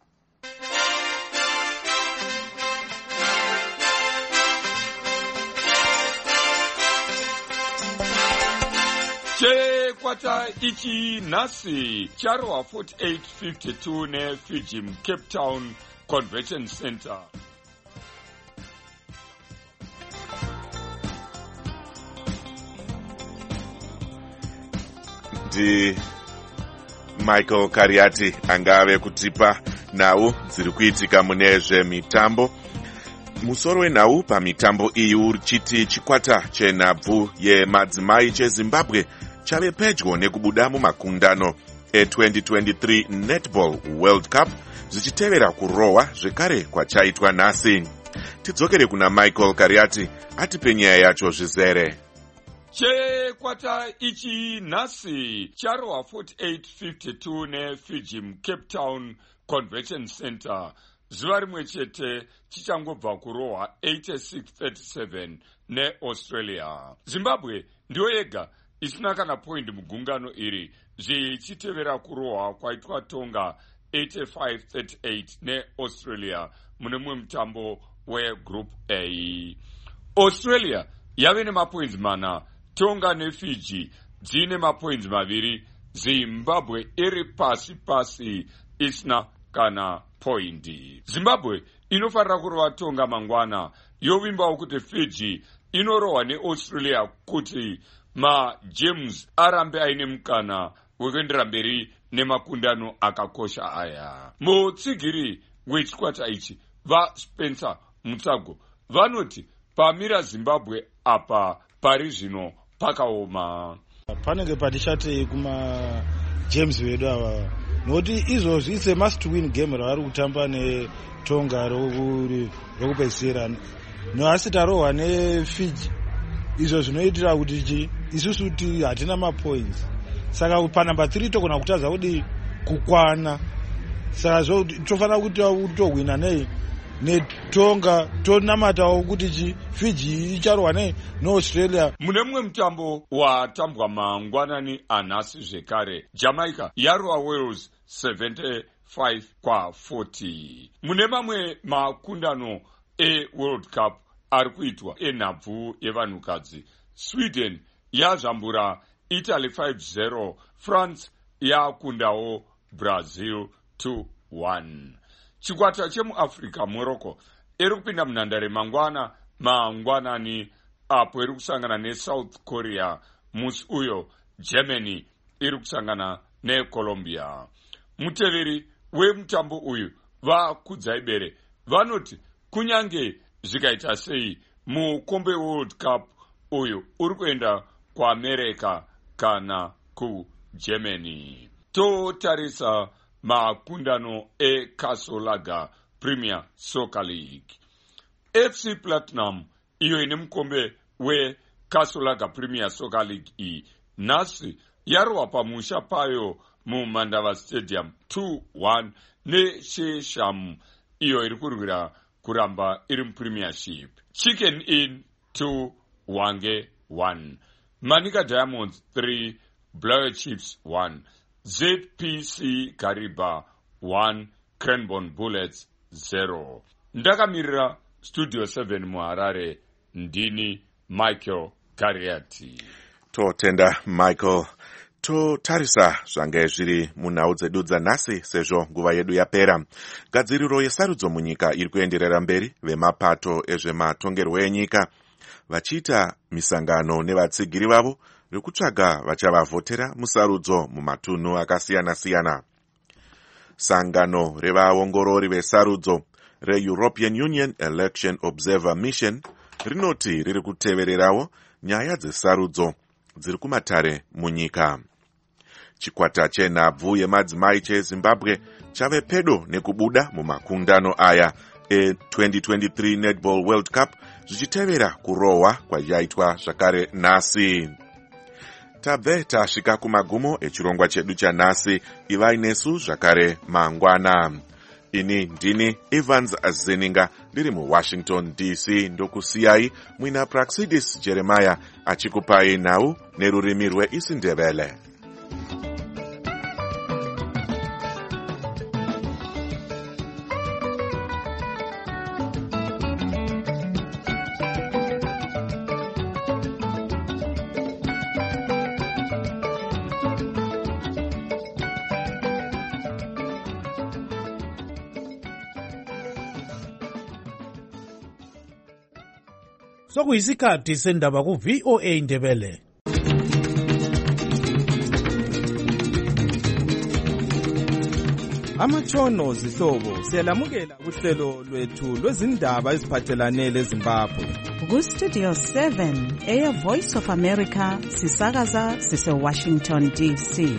Chekwata ichi nhasi charohwa forty-eight fifty-two neFiji Cape Town Convention Center. Ndi Michael Kariati angave kutipa nhau dziri kuitika mune zvemitambo. Musoro wenhau pamitambo iyi uri chiti chikwata chenhabvu yemadzimai cheZimbabwe chave pedyo nekubuda mumakundano e-twenty twenty-three Netball World Cup zvichitevera kurohwa zvekare kwachaitwa nhasi. Tidzokere kuna Michael Kariati atipe nyaya yacho zvizere. Chekwata ichi nhasi charohwa forty-eight fifty-two neFiji Cape Town Convention Center. Zuva rimwe chete chichangobva kurohwa eighty-six thirty-seven neAustralia. Zimbabwe ndiyo yega isina kana point mugungano iri zvichitevera kurohwa kwaitwa Tonga eighty-five thirty-eight neAustralia mune mumwe mutambo weGroup A. Australia yave nemapoints mana, Tonga neFiji dzine mapoints maviri, Zimbabwe iri pasi pasi isina kana poindi. Zimbabwe inofarira kurova Tonga mangwana, yovimbawo kuti Fiji inorohwa neAustralia kuti maJames arambe aine mukana wekuendera mberi nemakundano akakosha aya. Mutsigiri wechikwata ichi vaSpencer Mutsago vanoti pamira Zimbabwe apa pari zvino pakaoma. Panenge patichate kuma James vedu ava noti izvozvi it's a must win game ravari kutamba neTonga rokupedzisira noasi tarohwa neFiji. Izvo zvinoitira kuti isusu ti hatina mapoints, saka pa number three togona kutadza kuti kukwana, saka zvo tofanira kuti tohwina nei neTonga tonamatawo kuti Fiji icharohwa nei neAustralia. Mune mumwe mutambo watambwa mangwanani anhasi zvekare, Jamaica yarohwa Wales seventy-five kwa forty. Mune mamwe makundano eWorld Cup ari kuitwa enhabvu yevanhukadzi, Sweden yazvambura Italy five zero, France yakundawo Brazil two one. Chikwata chemuAfrica Morocco iri kupinda munhandare mangwana mangwanani apo iri kusangana neSouth Korea. Musi uyo Germany iri kusangana neColombia. Muteveri wemutambo uyu vakudzai bere vanoti kunyange zvikaita sei mukombe World Cup uyu uri kuenda kuAmerica kana kuGermany. Totarisa makundano eCasolaga Premier Soccer League. F C Platinum iyo ine mukombe weCasolaga Premier Soccer League iyi nhasi yarohwa pamusha payo muMandava Stadium two one neShesham iyo iri kurwira kuramba iri muPremiership. Chicken Inn two Wange one, Manica Diamonds three, Blower Chiefs one, Z P C Kariba one, Cranbourne Bullets zero. Ndakamirira Studio seven muHarare, ndini Michael Kariati. Totenda Michael. Totarisa zvange zviri munhau dzedu dzanhasi sezvo nguva yedu yapera. Gadziriro yesarudzo munyika iri kuenderera mberi, vemapato ezvematongerwo enyika vachiita misangano nevatsigiri vavo rekutsvaga vachavavhotera musarudzo mumatunhu akasiyana-siyana. Sangano revaongorori vesarudzo reEuropean Union Election Observer Mission rinoti riri kutevererawo nyaya dzesarudzo dziri kumatare munyika. Chikwata chenhabvu yemadzimai cheZimbabwe chave pedo nekubuda mumakundano aya e-twenty twenty-three Netball World Cup zvichitevera kurohwa kwayaitwa zvakare nhasi. tabve tasvika kumagumo echirongwa chedu chanhasi. Ivai nesu zvakare mangwana. Ini ndini Evans Azeninga ndiri muWashington D C ndokusiyai mwina Praxidis Jeremiah achikupai nhau nerurimi rweIsindebele. Sokuyisikhathi sendaba ku V O A Ndebele. Amatshono zihlobo siyalamukela uhlelo lwethu lwezindaba eziphathelane leZimbabwe. Ku Studio seven eya Voice of America sisakaza sise Washington D C.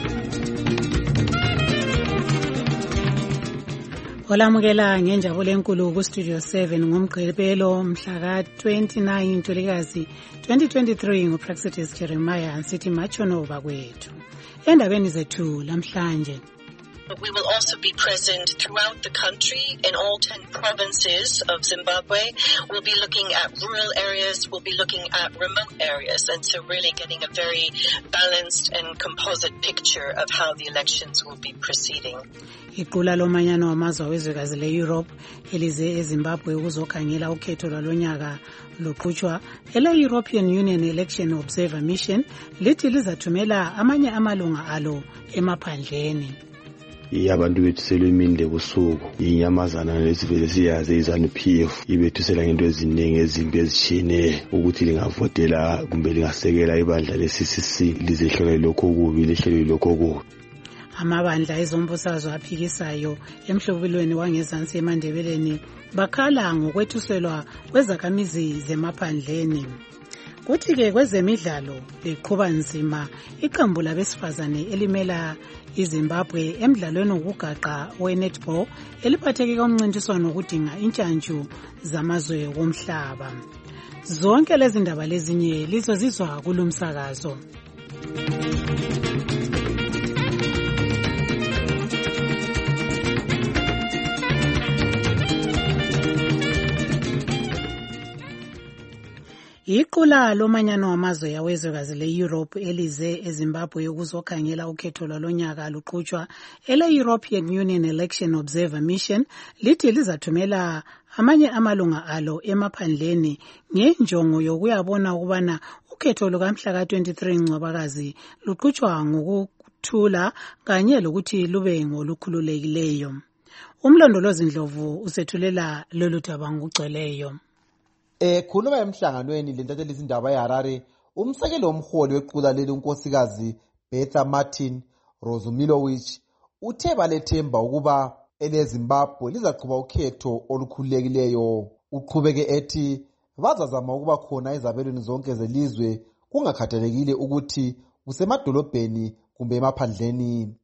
Olamukela ngenjabulo enkulu ku Studio seven ngomgqibelo mhla ka twenty-nine Ntulikazi twenty twenty-three nguPraxidis Jeremiah nsithi matshono bakwethu. Endabeni zethu lamhlanje. We will also be present throughout the country in all ten provinces of Zimbabwe. We'll be looking at rural areas, we'll be looking at remote areas, and so really getting a very balanced and composite picture of how the elections will be proceeding. Iqula lomanyano wamazwe wezwekazi le-Europe elize eZimbabwe ukuzokhangela ukhetho lwalonyaka luqhutshwa ele-European Union Election Observer Mission lithi lizathumela amanye amalunga alo emaphandleni. Abantu bethuselwe iminde busuku inyamazana lesivele siyaze izanu-P F ibethusela ngento eziningi ezimbi ezitshiyeneyo ukuthi lingavotela kumbe lingasekela ibandla le-C C C lizehlole lokho kubi lihlelwe lokho kubi. Amabandla ezombusazwe aphikisayo emhlobelweni wangezansi eMandebeleni bakhala ngokwethuselwa kwezakhamizi zemaphandleni. Kuthi-ke kwezemidlalo liqhuba nzima iqembu labesifazane elimela iZimbabwe emdlalweni wokugaqa we-netball eliphatheke komncintiswano wokudinga intshantshu zamazwe womhlaba. Zonke lezi ndaba lezinye lizozizwa kulumsakazo. Iqula lomanyano wamazwe yawezwekazi le-Europe elize eZimbabwe ukuzokhangela ukhetho lwalonyaka luqhutshwa ele-European Union Election Observer Mission lithi lizathumela amanye amalunga alo emaphandleni ngenjongo yokuyabona ukubana ukhetho lukamhla ka twenty-three Ncwabakazi luqhutshwa ngokuthula kanye lokuthi lube ngolukhululekileyo. Umlondolozi Ndlovu usethulela lolu daba ngokugcweleyo. Ekhuluma emhlanganweni lentatheli izindaba eHarare, umsekeli womholi wequla leli unkosikazi Betha Martin Rozumilowicz uthe balethemba ukuba eleZimbabwe lizaqhuba ukhetho olukhululekileyo. Uqhubeke ethi bazazama ukuba khona ezabelweni zonke zelizwe kungakhathalekile ukuthi kusemadolobheni kumbe emaphandleni.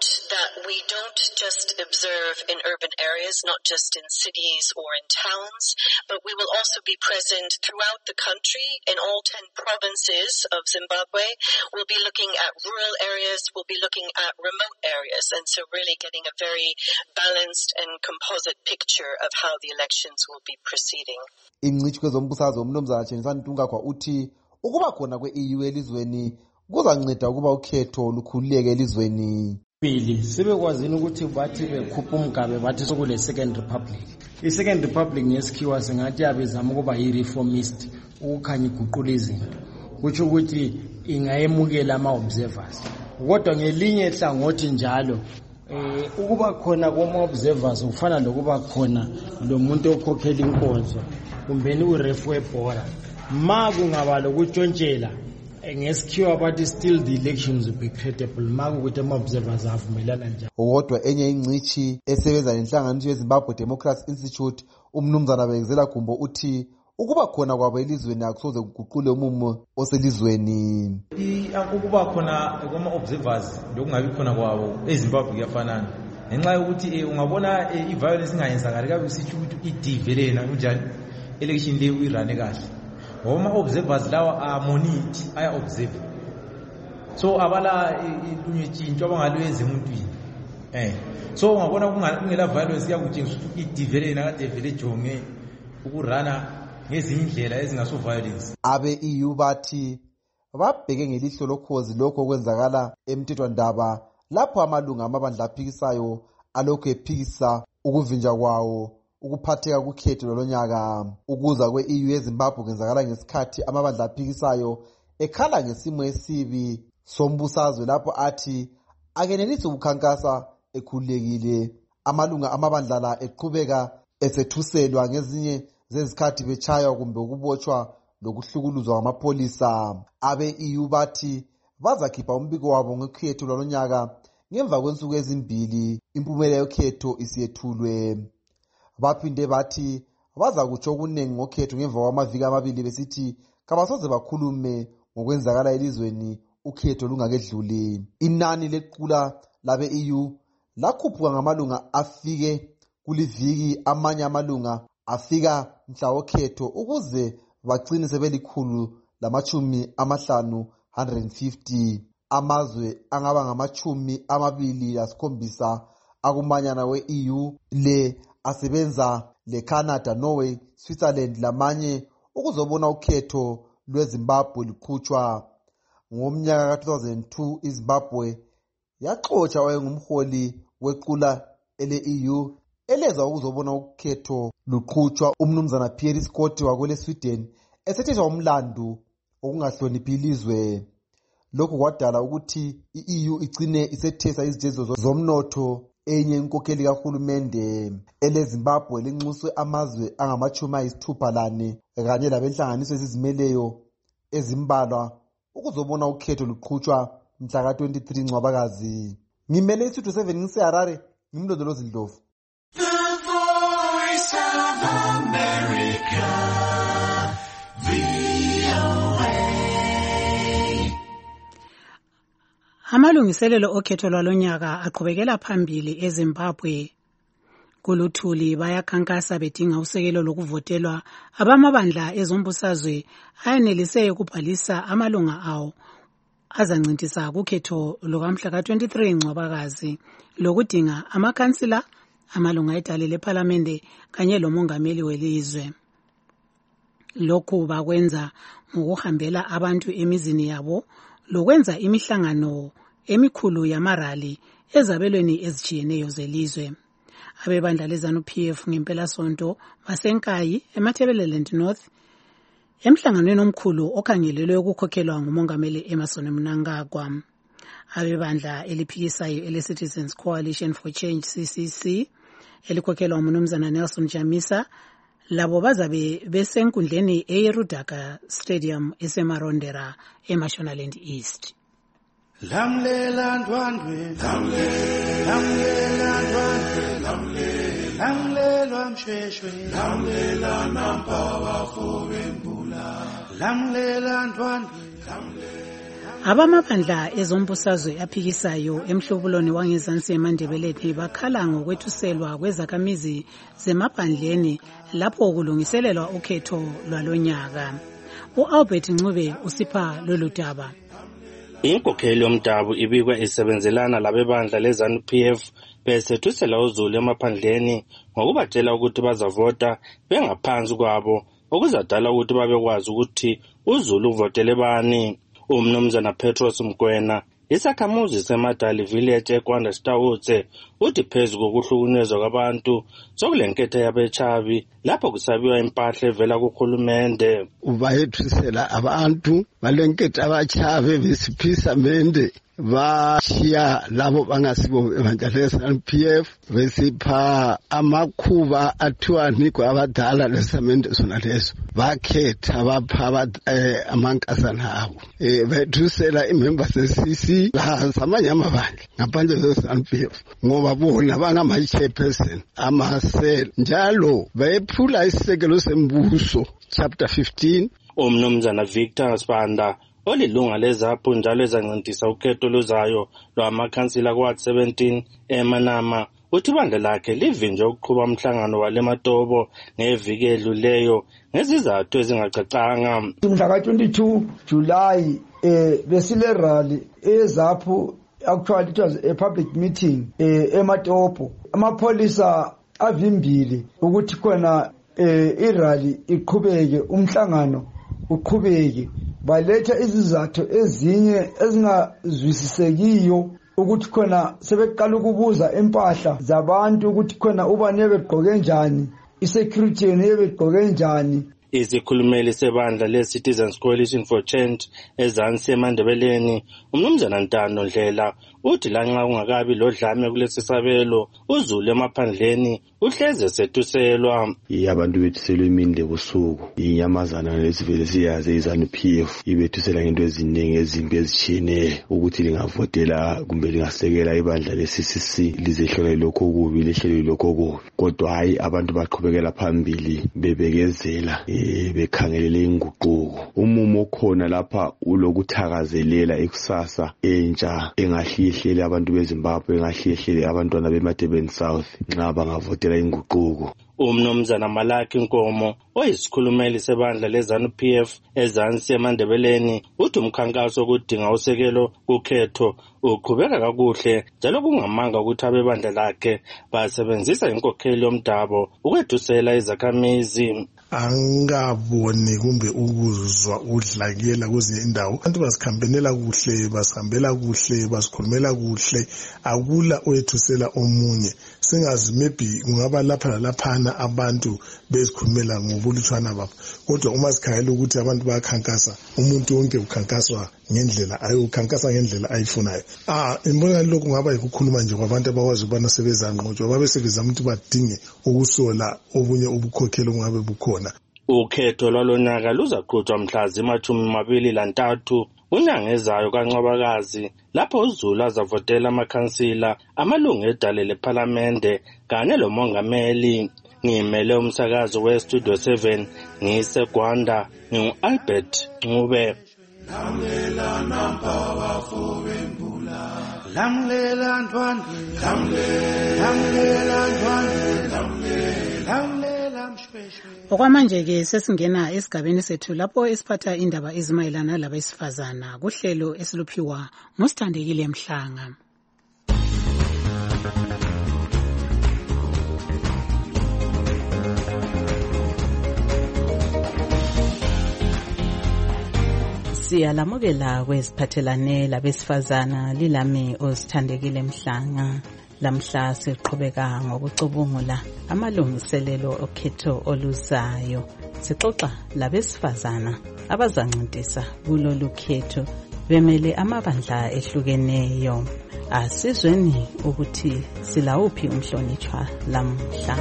Observe in urban areas, not just in cities or in towns, but we will also be present throughout the country in all ten provinces of Zimbabwe. We'll be looking at rural areas, we'll be looking at remote areas, and so really getting a very balanced and composite picture of how the elections will be proceeding. Ingcitshi kwezombusazwe uMnumzana Chenisani Ntungakwa uthi ukuba khona kwe-E U elizweni kuzanceda ukuba ukhetho lukhululeke elizweni. Bili sebekwazini ukuthi bathi bekhupha umgabe bathi sokule second republic. I-second republic ngesikhiwa singathi abezama ukuba yi-reformist ukukhanya iguqula izinto kutsho ukuthi ingayemukela ama-observers. Kodwa ngelinye hlangothi njalo eh ukuba khona kwama-observers kufana lokuba khona lo muntu okhokhela inkonzo kumbeni urefu webhola ma kungaba lokutshontshela ngesikhiwa bathi still the elections will be credible maku ukuthi ama-observers avumelana njani. Kodwa enye ingcitshi esebenza nenhlanganiso yeZimbabwe Democracy Institute uMnumzana Bekezela Gumbo uthi ukuba khona kwabo elizweni akusoze kuguqule umumo oselizweni. Ukuba khona kwama-observers lokungabi khona kwabo eZimbabwe kuyafanana ngenxa yokuthi ungabona i-violence ingayenzakali kabi sitsho ukuthi idivelena kunjani election leyo uyirane kahle. Oma observers lawa are monitor aya observe so abala lunye abangalwenza emuntwini eh so ungabona kungela violence kuyakutshengisa ukuthi idivele nakade vele jonge ukurana ngezindlela ezingaso violence. Abe-E U bathi babheke ngelihlo lokhozi lokho okwenzakala emthethwandaba lapho amalunga amabandla aphikisayo alokhu ephikisa ukuvinjwa kwawo ukuphatheka kukhetho lolonyaka. Ukuza kwe-E U eZimbabwe kwenzakala ngesikhathi amabandla aphikisayo ekhala ngesimo esibi sombusazwe lapho athi akenelisi ukukhankasa ekhululekile. Amalunga amabandla la eqhubeka esethuselwa ngezinye zezikhathi betshaywa kumbe ukubotshwa lokuhlukuluzwa ngamapolisa. Abe-E U bathi bazakhipha umbiko wabo ngekhetho lolonyaka ngemva kwensuku ezimbili impumela yokhetho isiyethulwe. Baphinde bathi baza kutsho okuningi ngokhetho ngemva kwamaviki amabili besithi kabasoze bakhulume ngokwenzakala elizweni ukhetho lungakedluli. Inani lequla labe-E U lakhuphuka ngamalunga afike kuliviki, amanye amalunga afika mhla wokhetho ukuze bagcine sebelikhulu lamachumi amahlanu one hundred fifty. Amazwe angaba ngamachumi amabili lasikhombisa akumanyana we-E U le asebenza le-Canada, Norway, Switzerland lamanye ukuzobona ukhetho lweZimbabwe luqhutshwa. Ngomnyaka ka two thousand two iZimbabwe yaxotsha owayengumholi wequla ele-E U eleza ukuzobona ukhetho luqhutshwa umnumzana Pierre Scott wakwele Sweden esethethwa umlandu okungahloniphi ilizwe. Lokhu kwadala ukuthi i-E U igcine isethesa izijezo zomnotho. Enye inkokheli kahulumende eleZimbabwe linxuswe amazwe angamachumi ayisithupha lane kanye labenhlanganiso ezizimeleyo ezimbalwa ukuzobona ukhetho luqhutshwa mhla ka twenty-three Ncwabakazi. Ngimele isitho seven ngiseHarare, ngimlondolozi Ndlovu. Amalungiselelo okhetho lwalonyaka aqhubekela phambili eZimbabwe. Kuluthuli bayakhankasa bedinga usekelo lokuvotelwa abamabandla ezombusazwe ayenelise ukubhalisa amalunga awo azancintisa kukhetho lukamhla ka twenty-three Ncwabakazi lokudinga amakhansila, amalunga edale lePhalamende kanye lomongameli welizwe. Lokhu bakwenza ngokuhambela abantu emizini yabo lokwenza imihlangano emikhulu yamarali ezabelweni ezitshiyeneyo zelizwe. Abebandla leZANU-P F ngempela sonto basenkayi eMatabeleland North emhlanganweni omkhulu okhangelelwe ukukhokhelwa ngumongameli Emmerson Mnangagwa. Abebandla eliphikisayo ele-Citizens Coalition for Change C C C elikhokhelwa ngumnumzana Nelson Chamisa labo bazabe besenkundleni eYerudaka Stadium eseMarondera eMashonaland East. Lamlela ndwandwe, lamlela ndwandwe, lamlela msheshwe, lamlela nampa wafobe mbula, lamlela ndwandwe. Abamabandla ezombusazwe aphikisayo emhlubuloni wangezansi eMandebeleni bakhala ngokwethuselwa kwezakhamizi zemabandleni lapho kulungiselelwa ukhetho lwalonyaka. U-Albert Ncube usipha lolu daba. Inkokheli yomdabu ibikwa isebenzelana labebandla leZANU-P F besethusela uZulu emaphandleni ngokubatshela ukuthi bazavota bengaphansi kwabo okuzadala ukuthi babekwazi ukuthi uZulu uvotele bani. Umnumzana Petros Mkwena isakhamuzi seMadali Village eKwanda Stawutse uthi phezu kokuhlukunyezwa kwabantu sokulenketho yabechabi lapho kusabiwa impahla evela kuhulumende. Ubayethusela abantu balenketho abachabe besiphisa mende bashiya labo bangasibo evangelization-P F besipha amakhuba athiwa nikwe abadala lesamende sona leso bakhetha bapha amankazana abo bethusela imember ze-C C zamanye amabandla ngaphandle kwe-ZANU-P F ngoba bona bangama-chairperson amasela njalo bephula isisekelo sembuso chapter fifteen. Umnumzana Victor Spanda olilunga lezapho njalo ezancintisa ukhetho luzayo lwamakhansila kwa seventeen eManama uthi ibandla lakhe livinje ukuqhuba umhlangano wale Matobo ngeviki edluleyo ngezizathu ezingacacanga. Mhla ka twenty-two July eh besile rally ezapho actually it was a public meeting eh eMatopo amapholisa avimbili ukuthi khona eh irally iqhubeke umhlangano uqhubeke baletha izizathu ezinye ezingazwisisekiyo ukuthi khona sebeqala ukubuza impahla zabantu ukuthi khona ubane begqoke njani isecurity yene begqoke njani. Isikhulumeli sebandla le-Citizens Coalition for Change ezansi eMandebeleni umnumzana Ntando Ndlela uthi lanxa ungakabi lodlame kulesi sabelo uZulu emaphandleni uhleze sethuselwa. Abantu bethuselwe imini lebusuku inyamazana lesivele siyazi iZANU-P F ibethusela ngento eziningi ezimbi ezitshiyeneyo ukuthi lingavotela kumbe lingasekela ibandla le-C C C lizehlole lokho kubi lihlele lokho kubi kodwa hayi abantu baqhubekela phambili bebekezela bekhangelele inguquko. Umumo okhona lapha ulokuthakazelela ikusasa entsha engahlihlele abantu beZimbabwe engahlihlele abantwana beMadeben South nxa bangavotela inguquko. Umnumzana Malaki Nkomo oyisikhulumeli sebandla leZANU-P F ezansi eMandebeleni uthi umkhankaso okudinga usekelo kukhetho uqhubeka kakuhle njalo kungamanga ukuthi abebandla lakhe basebenzisa inkokheli yomdabo ukwethusela izakhamizi. Angaboni kumbe ukuzwa udlakela kwezinye indawo abantu basikhambenela kuhle basihambela kuhle basikhulumela kuhle akula oyethusela omunye singazi maybe kungaba lapha nalaphana abantu bezikhulumela ngobulutshwana babo kodwa uma sikhayela ukuthi abantu bayakhankasa umuntu wonke ukhankaswa ngendlela ayukhankasa ngendlela ayifunayo. Ah imbona lokho kungaba yikukhuluma nje kwabantu abakwazi ukubana sebezanqotshwa babe sebezama ukuthi badinge ukusola obunye ubukhokhelo kungabe bukhona. Ukhetho lwalonyaka luzaqhutshwa mhla zimashumi amabili lantathu unyanga ezayo kaNcwabakazi lapho uZulu azavotela amakhansila amalungu edale lePhalamende kanye lomongameli. Ngimele umsakazo weStudio seven ngiseGwanda ngingu-Albert Ncube. Lamlela nampa bafowembula lamlela ntwandwe lamlela ntwandwe lamlela mshweshwe. Okwamanje-ke sesingena esigabeni sethu lapho esiphatha indaba ezimayelana labesifazana kuhlelo esiluphiwa nguSithandekile Mhlanga. Siyalamukela kweziphathelane labesifazana lilami uSithandekile Mhlanga. Lamhla siqhubeka ngokucubungula amalungiselelo okhetho oluzayo. Sixoxa labesifazana abazancintisana kulolu khetho bemele amabandla ehlukeneyo. Asizweni ukuthi silawuphi umhlonitshwa lamhla.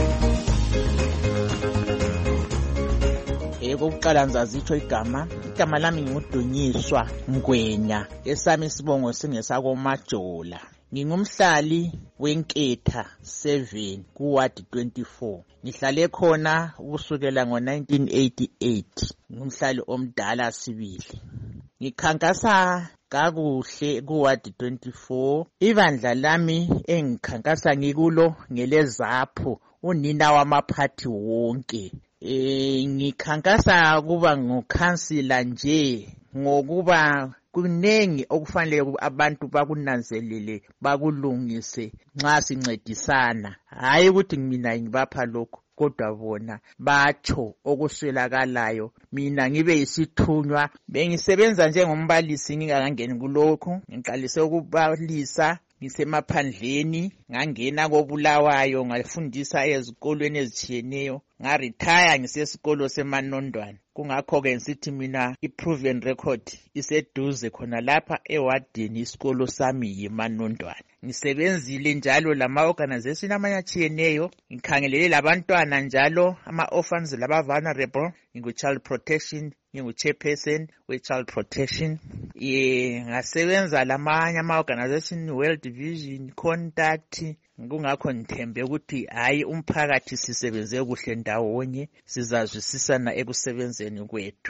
Okokuqala ngizazitsho igama igama lami nguDunyiswa Ngwenya esami isibongo singesakoMajola. Ngingumhlali weNketha seven kuward twenty-four. Ngihlale khona ukusukela ngo nineteen eighty-eight. Ngumhlali omdala sibili. Ngikhankasa kakuhle kuward twenty-four. Ibandla lami engikhankasa ngikulo ngelezapho unina wamaphathi wonke. Eh ngikhankasa kuba ngukhansila nje ngokuba kunengi okufanele abantu bakunanzelele bakulungise nxa sincedisana hayi ukuthi mina ngibapha lokho kodwa bona batsho okuswelakalayo mina ngibe isithunywa bengisebenza njengombalisi ngingakangeni kulokho ngiqalise ukubalisa ngisemaphandleni ngangena koBulawayo ngafundisa ezikolweni ezitshiyeneyo ngaretire ngisesikolo seManondwana kungakho ke ngisithi mina iproven record iseduze khona lapha ewadini isikolo sami yiManondwana. Ngisebenzile njalo lama organization amanyatshiyeneyo ngikhangelele labantwana njalo ama orphans laba vulnerable ngingu child protection ngingu chairperson we child protection. Ye ngasebenza lamanye ama organization World Vision Contact kungakho ngithembe ukuthi hayi umphakathi sisebenze kuhle ndawonye sizazwisisana ekusebenzeni kwethu.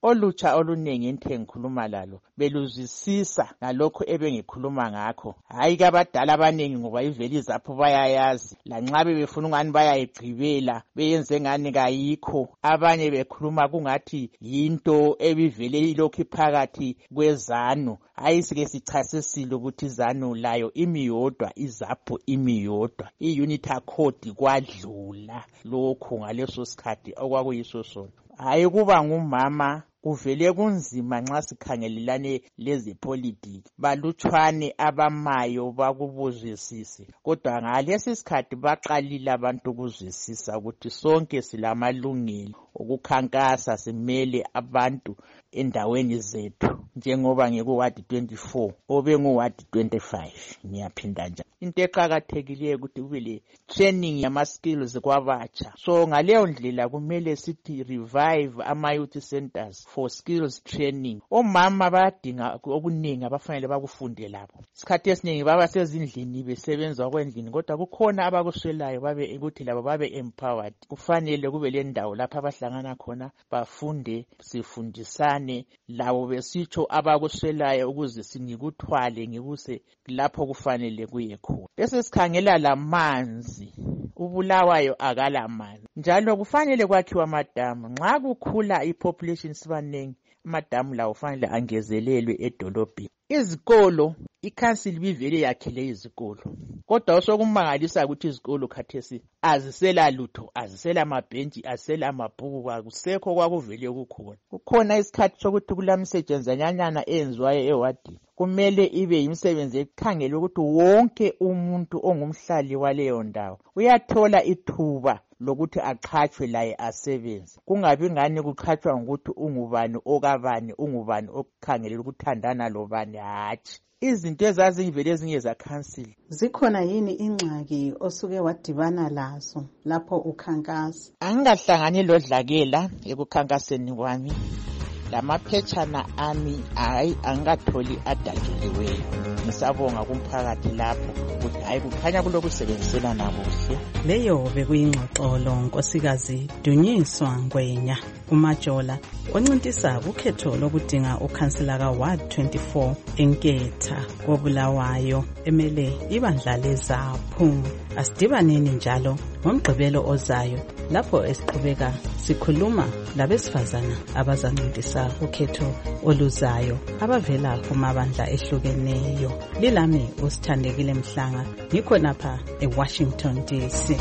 olutsha oluningi into engikhuluma lalo beluzwisisa ngalokho ebengikhuluma ngakho, hayi kabadala abaningi ngoba iveli zapho bayayazi, lanxa bebefuna ungani bayayigqibela beyenze ngani kayikho, abanye bekhuluma kungathi yinto ebivele ilokhu iphakathi kwezanu. Hayi sike sichasisile ukuthi izanu layo imiyodwa, izapho imiyodwa, i-unit accord kwadlula lokho ngaleso sikhathi okwakuyiso sona. Hayi kuba ngumama kuvele kunzima nxa sikhangelelane lezepolitiki, balutshwane abamayo bakubuzwisise, kodwa ngalesi sikhathi baqalile abantu ukuzwisisa ukuthi sonke silamalungelo okukhankasa, simele abantu endaweni zethu, njengoba ngikuwadi twenty-four obenguwadi twenty-five. Ngiyaphinda njalo into eqhakathekileyo ukuthi kube le training yama skills kwabatsha. So ngaleyo ndlela kumele sithi revive ama youth centers for skills training. Omama bayadinga okuningi abafanele bakufunde lapho. Isikhathi esiningi baba sezindlini besebenza kwendlini, kodwa kukhona abakuswelayo babe ukuthi labo babe empowered. Kufanele kube le ndawo lapha abahlangana khona bafunde, sifundisane labo besitsho abakuswelayo ukuze singikuthwale ngikuse lapho kufanele kuye khona. Bese sikhangela lamanzi, uBulawayo akala manzi, njalo kufanele kwakhiwa amadamu. Nxa kukhula ipopulation sibanengi, amadamu lawo kufanele angezelelwe edolobheni. Izikolo, ikhansili bivele yakhele izikolo, kodwa osokumangalisa ukuthi izikolo khathesi azisela lutho, azisela amabhentshi, azisela amabhuku, akusekho kwakuvele kukhona. Kukhona isikhathi sokuthi kulamsetshenzanyanyana enziwayo ewadini, kumele ibe yimisebenzi ekhangele ukuthi wonke umuntu ongumhlali waleyo ndawo uyathola ithuba lokuthi aqhatshwe laye asebenze. Kungabi ngani kuqhatshwa ngokuthi ungubani okabani, ungubani okukhangelela ukuthandana lobani. Hatshi, izinto ezazivele ezinye zakhansili. Zikhona yini ingxaki osuke wadibana lazo lapho ukhankasa? Angahlangani lodlakela ekukhankaseni kwami. Lamaphetshana ami hayi angatholi adatshuliweyo. Ngisabonga kumphakathi lapho ukuthi hayi kukhanya kulokusebenziselana kuhle. Leyo bekuyingxoxolo Nkosikazi Dunyiswa Ngwenya uMajola oncintisa ukhetho lokudinga ukhansila ka Ward twenty-four eNketha koBulawayo emele ibandla leZaphu. Asidibaneni njalo ngomgqibelo ozayo lapho esiqhubeka sikhuluma labesifazana abazancintisa ukhetho oluzayo abavela kumabandla ehlukeneyo. Lilami uSithandekile Mhlanga, ngikho lapha eWashington D C.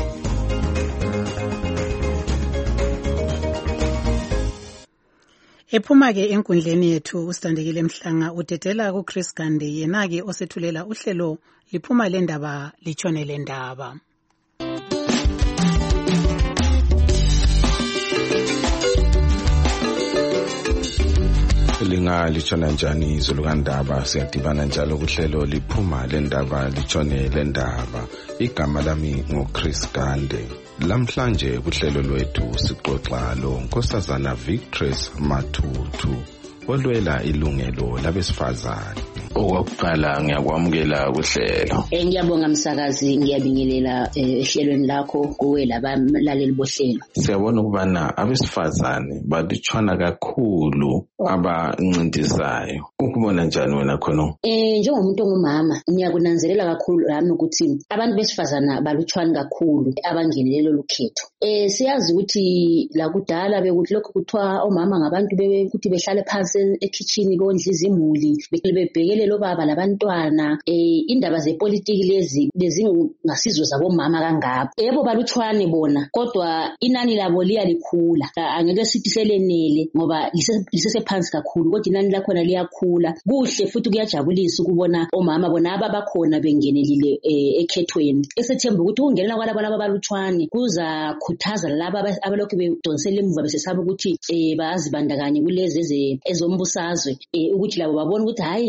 Ephuma ke enkundleni yethu uSithandekile Mhlanga udedela ku Chris Gande, yena ke osethulela uhlelo liphuma lendaba litshone lendaba. Linga litshona njani izulu kandaba, siyadibana njalo kuhlelo liphuma lendaba litshone lendaba. Igama lami ngoChris Gande. Lamhlanje kuhlelo lwethu sixoxa lo Nkosazana Victress Matutu olwela ilungelo labesifazane. Okokuqala ngiyakwamukela kuhlelo. Eh ngiyabonga msakazi, ngiyabingelela ehlelweni lakho kuwe labalaleli bohlelo. Siyabona ukubana abesifazane balutshwana kakhulu abancintisayo. Ukubona njani wena khona? Eh njengomuntu ongumama ngiyakunanzelela kakhulu lami ukuthi abantu besifazana balutshwana kakhulu abangenelelo lukhetho. Eh siyazi ukuthi la kudala bekuthi lokho kuthiwa omama ngabantu bekuthi behlale phansi ekitchen kondla izimuli bebhekele lo baba labantwana. Eh indaba zepolitiki lezi bezingasizo zabomama kangabo. Yebo balutshwane bona, kodwa inani labo liya likhula. Angeke sithi selenele ngoba lisese phansi kakhulu, kodwa inani lakhona liyakhula. Kuhle futhi kuyajabulisa ukubona omama bona ababakhona bengenelile ekhethweni. Esethemba ukuthi ungenela kwalabo abalutshwane kuza khuthaza laba abalokhu bedonsela emuva besesaba ukuthi bazibandakanye kulezi ezombusazwe, ukuthi labo babone ukuthi hayi njengabantu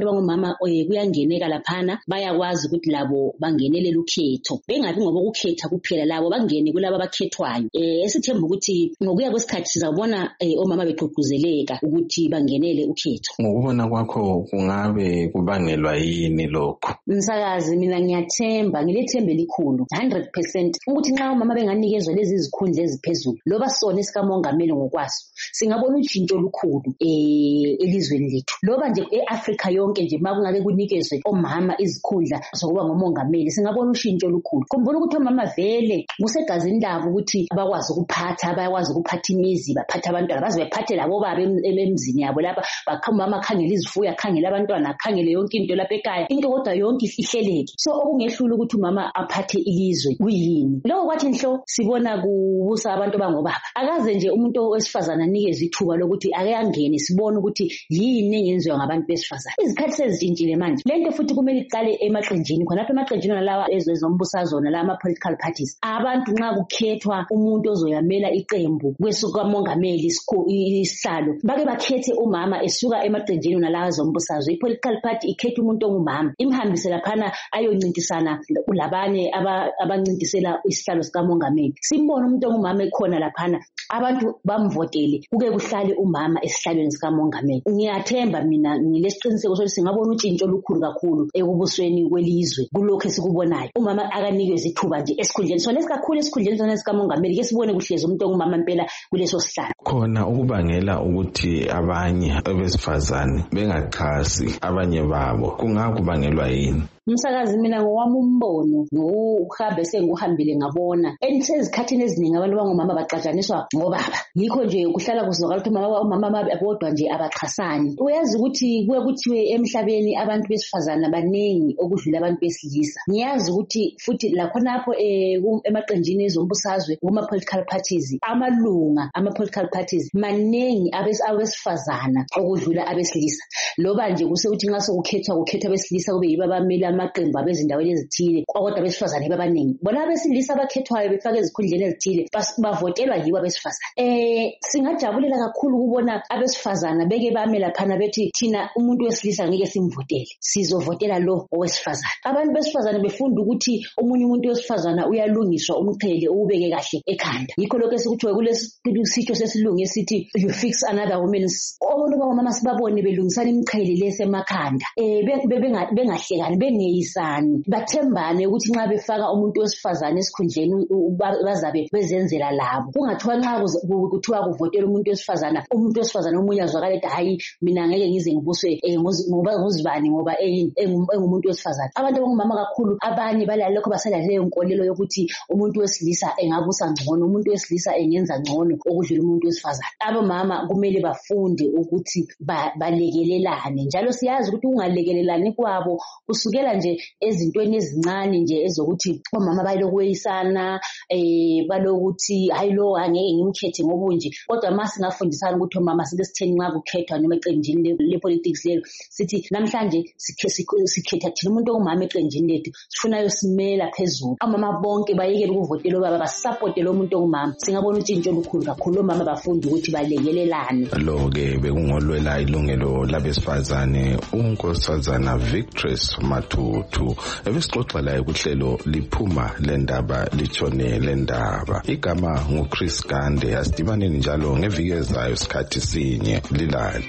abangomama kuyangeneka laphana bayakwazi ukuthi labo bangenelele ukhetho bengabi ngoba ukukhetha kuphela labo bangene kulabo abakhethwayo eh esithemba ukuthi ngokuya kwesikhathi sizabona omama begqugquzeleka ukuthi bangenele ukhetho. Ngokubona kwakho kungabe kubangelwa yini lokho? Msakazi mina ngiyathemba ngilethembe likhulu one hundred percent ukuthi nxa omama benganikezwe lezi zikhundla eziphezulu loba sona sikamongameli ngokwaso singabona utshintsho olukhulu eh elizweni lethu loba nje eAfrica yonke nje makungabe kunikezwe omama izikhundla zokuba ngomongameli singabona utshintsho olukhulu. Khumbula ukuthi omama vele kusegazini labo ukuthi abakwazi ukuphatha abakwazi ukuphatha imizi baphatha abantwana baze bephathe labo baba emzini yabo lapha bakhamba akhangela izifuyo akhangela abantwana akhangele yonke into lapha ekhaya into kodwa yonke ihleleke. So okungehlula ukuthi umama aphathe ilizwe kuyini lokho kwathi nhlo sibona kubusa abantu bangobaba akaze nje umuntu wesifazana anikeze ithuba lokuthi ake angene sibone ukuthi yini engenziwa ngabantu besifazana. Izikhathi sezintshile manje lento futhi kumele iqale emaqenjini khona lapha emaqenjini lawa ezombusazona la ama political parties abantu nxa kukhethwa umuntu ozoyamela iqembu kwesuka mongameli isihlalo bake bakhethe umama esuka emaqenjini nalawa zombusazwe. I-political party ikhethe umuntu ongumama imhambise laphana ayoncintisana kulabanye abancintisela isihlalo sikamongameli simbona umuntu ongumama ekhona laphana abantu bamvotele kuke kuhlale umama esihlalweni sikamongameli. Ngiyathemba mina ngilesiqiniseko sokuthi singabona utshintsho olukhulu kakhulu ekubusweni kwelizwe kulokho esikubonayo umama akanikezwe ithuba nje esikhundleni sona esikakhulu esikhundleni sona sikamongameli ke sibone kuhlezi umuntu ongumama impela kuleso sihlalo. Khona ukubangela ukuthi abanye abesifazane bengaxhasi abanye babo kungakubangelwa yini? Msakazi mina ngowami umbono ngokuhambe senguhambile ngabona enizikhathini eziningi abantu bangomama baxatshaniswa ngobaba yikho nje kuhlala kuzwakala ukuthi mama umama bodwa nje abaxhasani. Uyazi ukuthi kuye kuthiwe emhlabeni abantu besifazana baningi okudlula abantu besilisa. Ngiyazi ukuthi futhi la khonapho emaqenjini ezombusazwe kuma political parties amalunga ama political parties maningi abesifazana okudlula abesilisa loba nje kuse ukuthi nxa sokukhethwa kukhethwa abesilisa kube yiba bamela amaqembu abezindaweni ezithile kodwa besifazane babaningi bona abesilisa abakhethwayo befaka ezikhundleni ezithile bavotelwa yibo abesifazane. Eh singajabulela kakhulu ukubona abesifazana beke bamela phana bethi thina umuntu wesilisa ngeke simvotele sizovotela lo owesifazane. Abantu besifazane befunda ukuthi omunye umuntu wesifazana uyalungiswa umqhele ubeke kahle ekhanda yikho lokho esikuthiwe kulesitho sesilungu esithi you fix another woman's oba mama sibabone belungisana imqhele lesemakhanda eh bengahlekani bengeyisani bathembane ukuthi nxa befaka umuntu wesifazane esikhundleni bazabe bezenzela labo kungathiwa nxa kuthiwa kuvotela umuntu wesifazana umuntu wesifazane omunye azwakala ethi hayi mina ngeke ngize ngibuswe ngoba nguzibani ngoba engumuntu wesifazane. Abantu abangomama kakhulu abanye balalokho basalaleyo nkolelo yokuthi umuntu wesilisa engabusa ngcono umuntu wesilisa engenza ngcono okudlula umuntu wesifazane. Abomama kumele bafunde ukuthi balekelelane njalo siyazi ukuthi ungalekelelani kwabo kusukela nje ezintweni ezincane nje ezokuthi omama bayilokuyisana eh balokuthi hayi lo angeke ngimkhethe ngobunje kodwa mase ngafundisana ukuthi omama sibe sitheni nxa kukhethwa noma eqenjini le politics lelo sithi namhlanje sikhetha thina umuntu ongumama eqenjini lethu sifuna yosimela phezulu omama bonke bayekele ukuvotela baba basupport lo muntu ongumama singabona utshintsho olukhulu kakhulu omama bafundi ukuthi balekelelane. Lo ke bekungolwela ilungelo labesifazane unkosazana Victress Matutu ebesixoxa la kuhlelo liphuma lendaba litshone lendaba igama nguChris Gande asidibaneni njalo ngeviki ezayo isikhathi sinye lilali.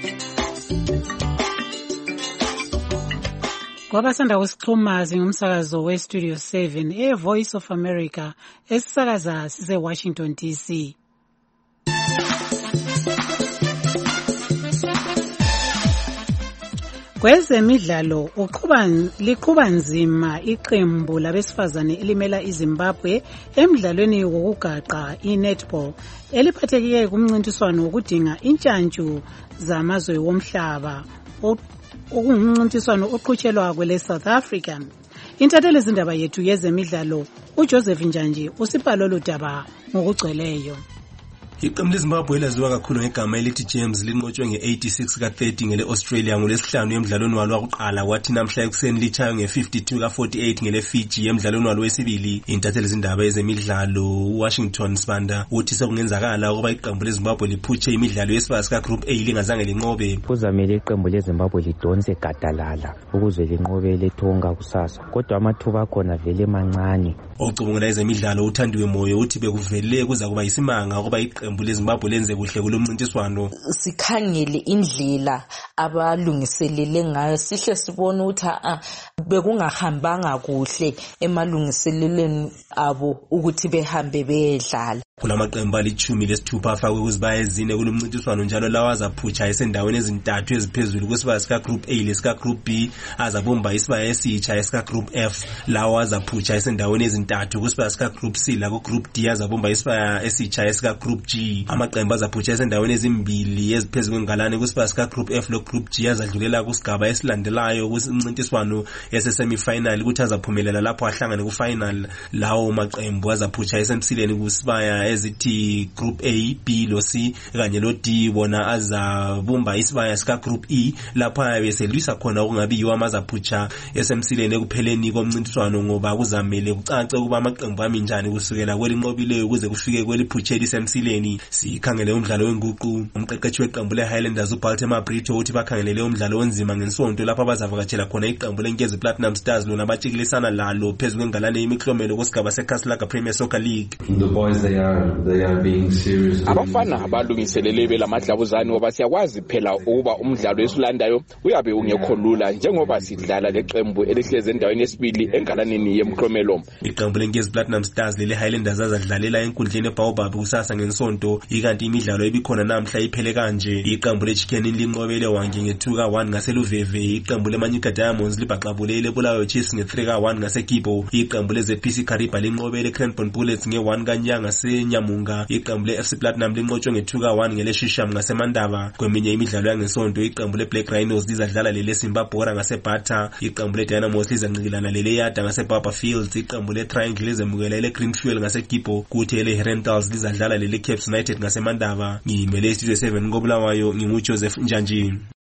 Kwabasanda kusixhuma ngumsakazo we Studio seven e Voice of America esisakaza sise Washington D C. Kwezemidlalo uqhuba liqhuba nzima iqembu labesifazane elimela iZimbabwe emidlalweni wokugaqa iNetball eliphathekile kumncintiswano wokudinga intshantshu zamazwe womhlaba okungumncintiswano oqhutshelwa kwele South Africa. Intatheli izindaba yethu yezemidlalo uJoseph Njanje usipalo lodaba ngokugcweleyo. Iqembu leZimbabwe laziwa kakhulu ngegama elithi James linqotshwe nge-eighty-six ka thirty ngele Australia ngolesihlanu emidlalweni walo wokuqala, kwathi namhla ekuseni lichayo nge-fifty-two ka forty-eight ngele Fiji emidlalweni walo wesibili. Intatheli zindaba ezemidlalo Washington Sibanda uthi sekungenzakala ukuba iqembu leZimbabwe liphutshe imidlalo yesibaya sika Group A lingazange linqobe. Kuzamele iqembu leZimbabwe lidonse gadalala ukuze linqobe leTonga kusasa, kodwa amathuba akhona vele mancane. Ocubungula ezemidlalo uThandiwe Moyo uthi bekuvele kuza kuba isimanga ukuba iqembu leZimbabwe lenze kuhle kulomncintiswano. Sikhangele indlela abalungiselele ngayo, sihle sibone ukuthi bekungahambanga kuhle emalungiseleleni abo ukuthi behambe beyedlala. Kulamaqembu alichumi lesithupha afakwe kuzibaya ezine kulomncintiswano, njalo lawa azaphutsha esendaweni ezintathu eziphezulu kusibaya sika Group A lesika Group B, azabomba isibaya esitsha esika Group F. Lawa azaphutsha esendaweni ezintathu kusibaya sika Group C la ku Group D, azabomba isibaya esitsha esika Group G. Amaqembu azaphutsha esendaweni ezimbili eziphezulu kwengalane kusibaya sika Group F lo Group G, azadlulela kusigaba esilandelayo kumncintiswano yesesemifinal ukuthi azaphumelela lapho ahlangane kufinal. Lawo maqembu azaphutsha esemsileni kusibaya ezithi Group A, B lo C kanye lo D, bona azabumba isibaya sika Group E lapho abeselwisa khona ukungabi yiwo amazaphutsha esemsileni ekupheleni komncintiswano, ngoba kuzamele kucace ukuba amaqembu ami njani kusukela kwelinqobileyo ukuze kufike kweliphutsheli semsileni. Sikhangele umdlalo wenguqu. Umqeqeshi weqembu leHighlanders uBaltimore Brito uthi bakhangelele umdlalo onzima ngensonto lapho abazavakatshela khona iqembu leNkezi Platinum Stars lona batshikilisana lalo phezulu kwengalane imiklomelo kusigaba seCastlelaga Premier Soccer League. The boys they are they are being serious. Abafana balungiselele belamadlabuzane ngoba siyakwazi phela ukuba umdlalo esilandayo uyabe ungekho lula njengoba sidlala leqembu elihleze endaweni yesibili engalaneni yemklomelo. Iqembu leNkezi Platinum Stars lele Highlanders azadlalela enkundleni eBaobab kusasa ngensonto, ikanti imidlalo ebikhona namhla iphele kanje. Iqembu leChicken linqobele Wange nge-two ka one ngaseluveve. Iqembu leManyika Diamonds libhaqabulele eBulawayo Chiefs nge-three ka one ngaseKibo. Iqembu leZ P C Kariba linqobele Cranbourne Bullets nge-one ka ngaseNyamunga. Iqembu le-F C Platinum linqotshwe nge-two ka one ngeleShisham ngaseMandaba. Kweminye imidlalo yangesonto iqembu le-Black Rhinos lizadlala lele Simbabora ngaseBata. Iqembu le-Dynamos lizancikelana lele Yada ngaseBarber Fields. Iqembu le-Triangle lizemukela ele Greenfield ngaseKibo, kuthi ele Herentals lizadlala lele Caps United ngaseMandaba. Ngimele Studio seven koBulawayo, nginguJoseph Njanji.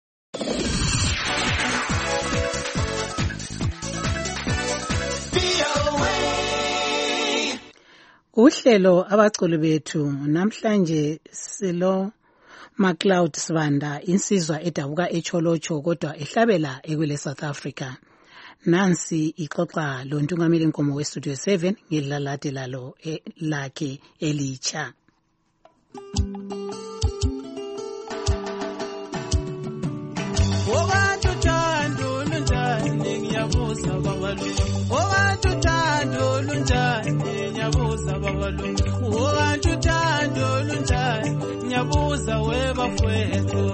Uhlelo abaculi bethu namhlanje silo MacLeod Sibanda, insizwa edabuka eCholocho kodwa ehlabela ekwele South Africa. Nansi ixoxa lo ntungameli nkomo we Studio seven ngelalade lalo e, lakhe elitsha. Obantu thando lunjani ngiyabuza babalu. Obantu thando lunjani ngiyabuza babalu. Obantu thando lunjani ngiyabuza webafowethu.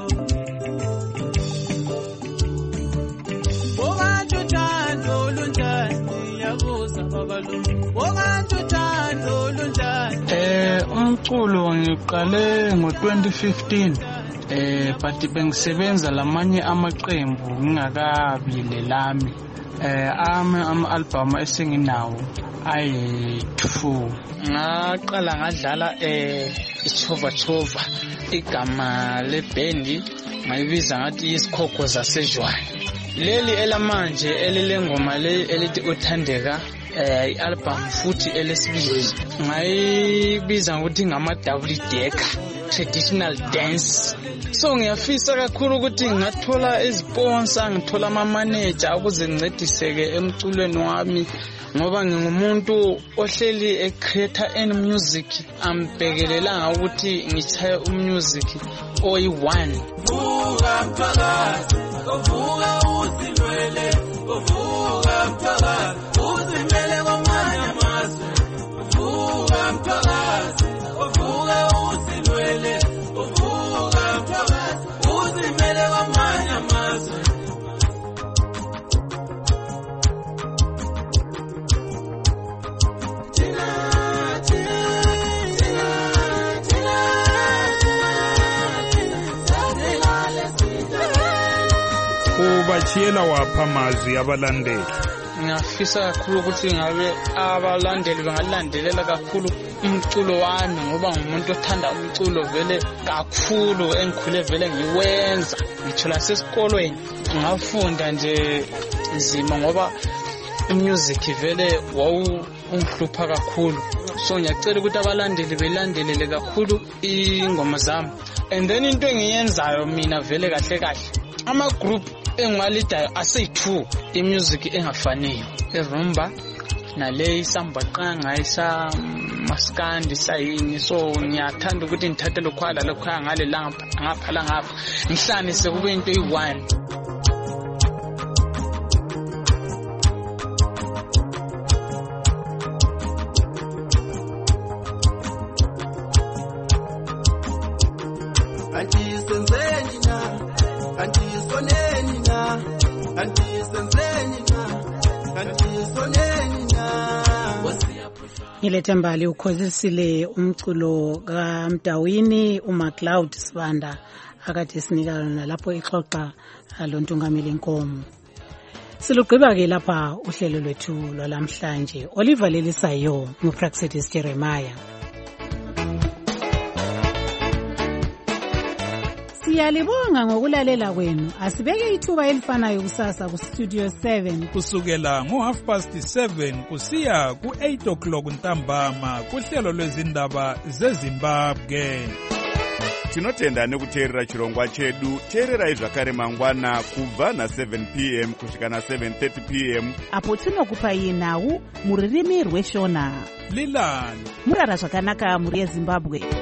Obantu thando lunjani ngiyabuza babalu. Obantu thando lunjani. Eh umculo ngiqale ngo twenty fifteen. Eh but bengisebenza lamanye amaqembu ngingakabi lelami. Eh ami ama album esenginawo ayi two. Ngaqala ngadlala eh ichova chova, igama lebendi ngayibiza ngathi isikhokho zasejwane. Leli elamanje elilengoma le elithi uthandeka eh album futhi elesibili ngayibiza ukuthi ngama double decker traditional dance. So ngiyafisa kakhulu ukuthi ngathola isponsor, ngithola ama manager ukuze ngincediseke emculweni wami, ngoba ngingumuntu ohleli e creator and music, ambhekelelanga ukuthi ngichaye umusic oyi one. Vuka mphakathi, vuka uzimele, vuka mphakathi, uzimele kwamanye amazwe. Vuka mphakathi, vuka uzimele, vuka mphakathi, uzimele kwamanye amazwe. Ubachiyela wapha amazwi abalandeli. Ngiyafisa kakhulu ukuthi ngabe abalandeli bangalandelela kakhulu umculo wami ngoba ngumuntu othanda umculo vele kakhulu engikhule vele ngiwenza ngitsho lasesikolweni ngafunda nje nzima ngoba music vele wawu ungihlupha kakhulu so ngiyacela ukuthi abalandeli belandelele kakhulu ingoma zami and then into engiyenzayo mina vele kahle kahle ama group engwalidayo aseyi-two imusic engafaniyo irumba nale isambaqanga isa maskandi sayini so ngiyathanda ukuthi ngithathe lokhwala lokhwala ngale lapha ngapha la ngapha ngihlanise kube into eyi-one. Ngilethembali ukhosisile umculo kaMdawini uMacLeod Sibanda akade sinika lona lapho ixoxa lontungameli inkomo. Silugqiba ke lapha uhlelo lwethu lwalamhlanje. Oliver Lelisayo nguPraxedis Jeremiah. Siyalibonga ngokulalela kwenu. Asibeke ithuba elifanayo kusasa ku Studio seven kusukela ngo half past seven kusiya ku eight o'clock ntambama kuhlelo lwezindaba zeZimbabwe. Tinotenda nekuteerera chirongwa chedu. Teererai zvakare mangwana kubva na seven p m kusvika na seven thirty p m apo tinokupai nhau muririmi rweshona. Lilani murara zvakanaka muri yeZimbabwe.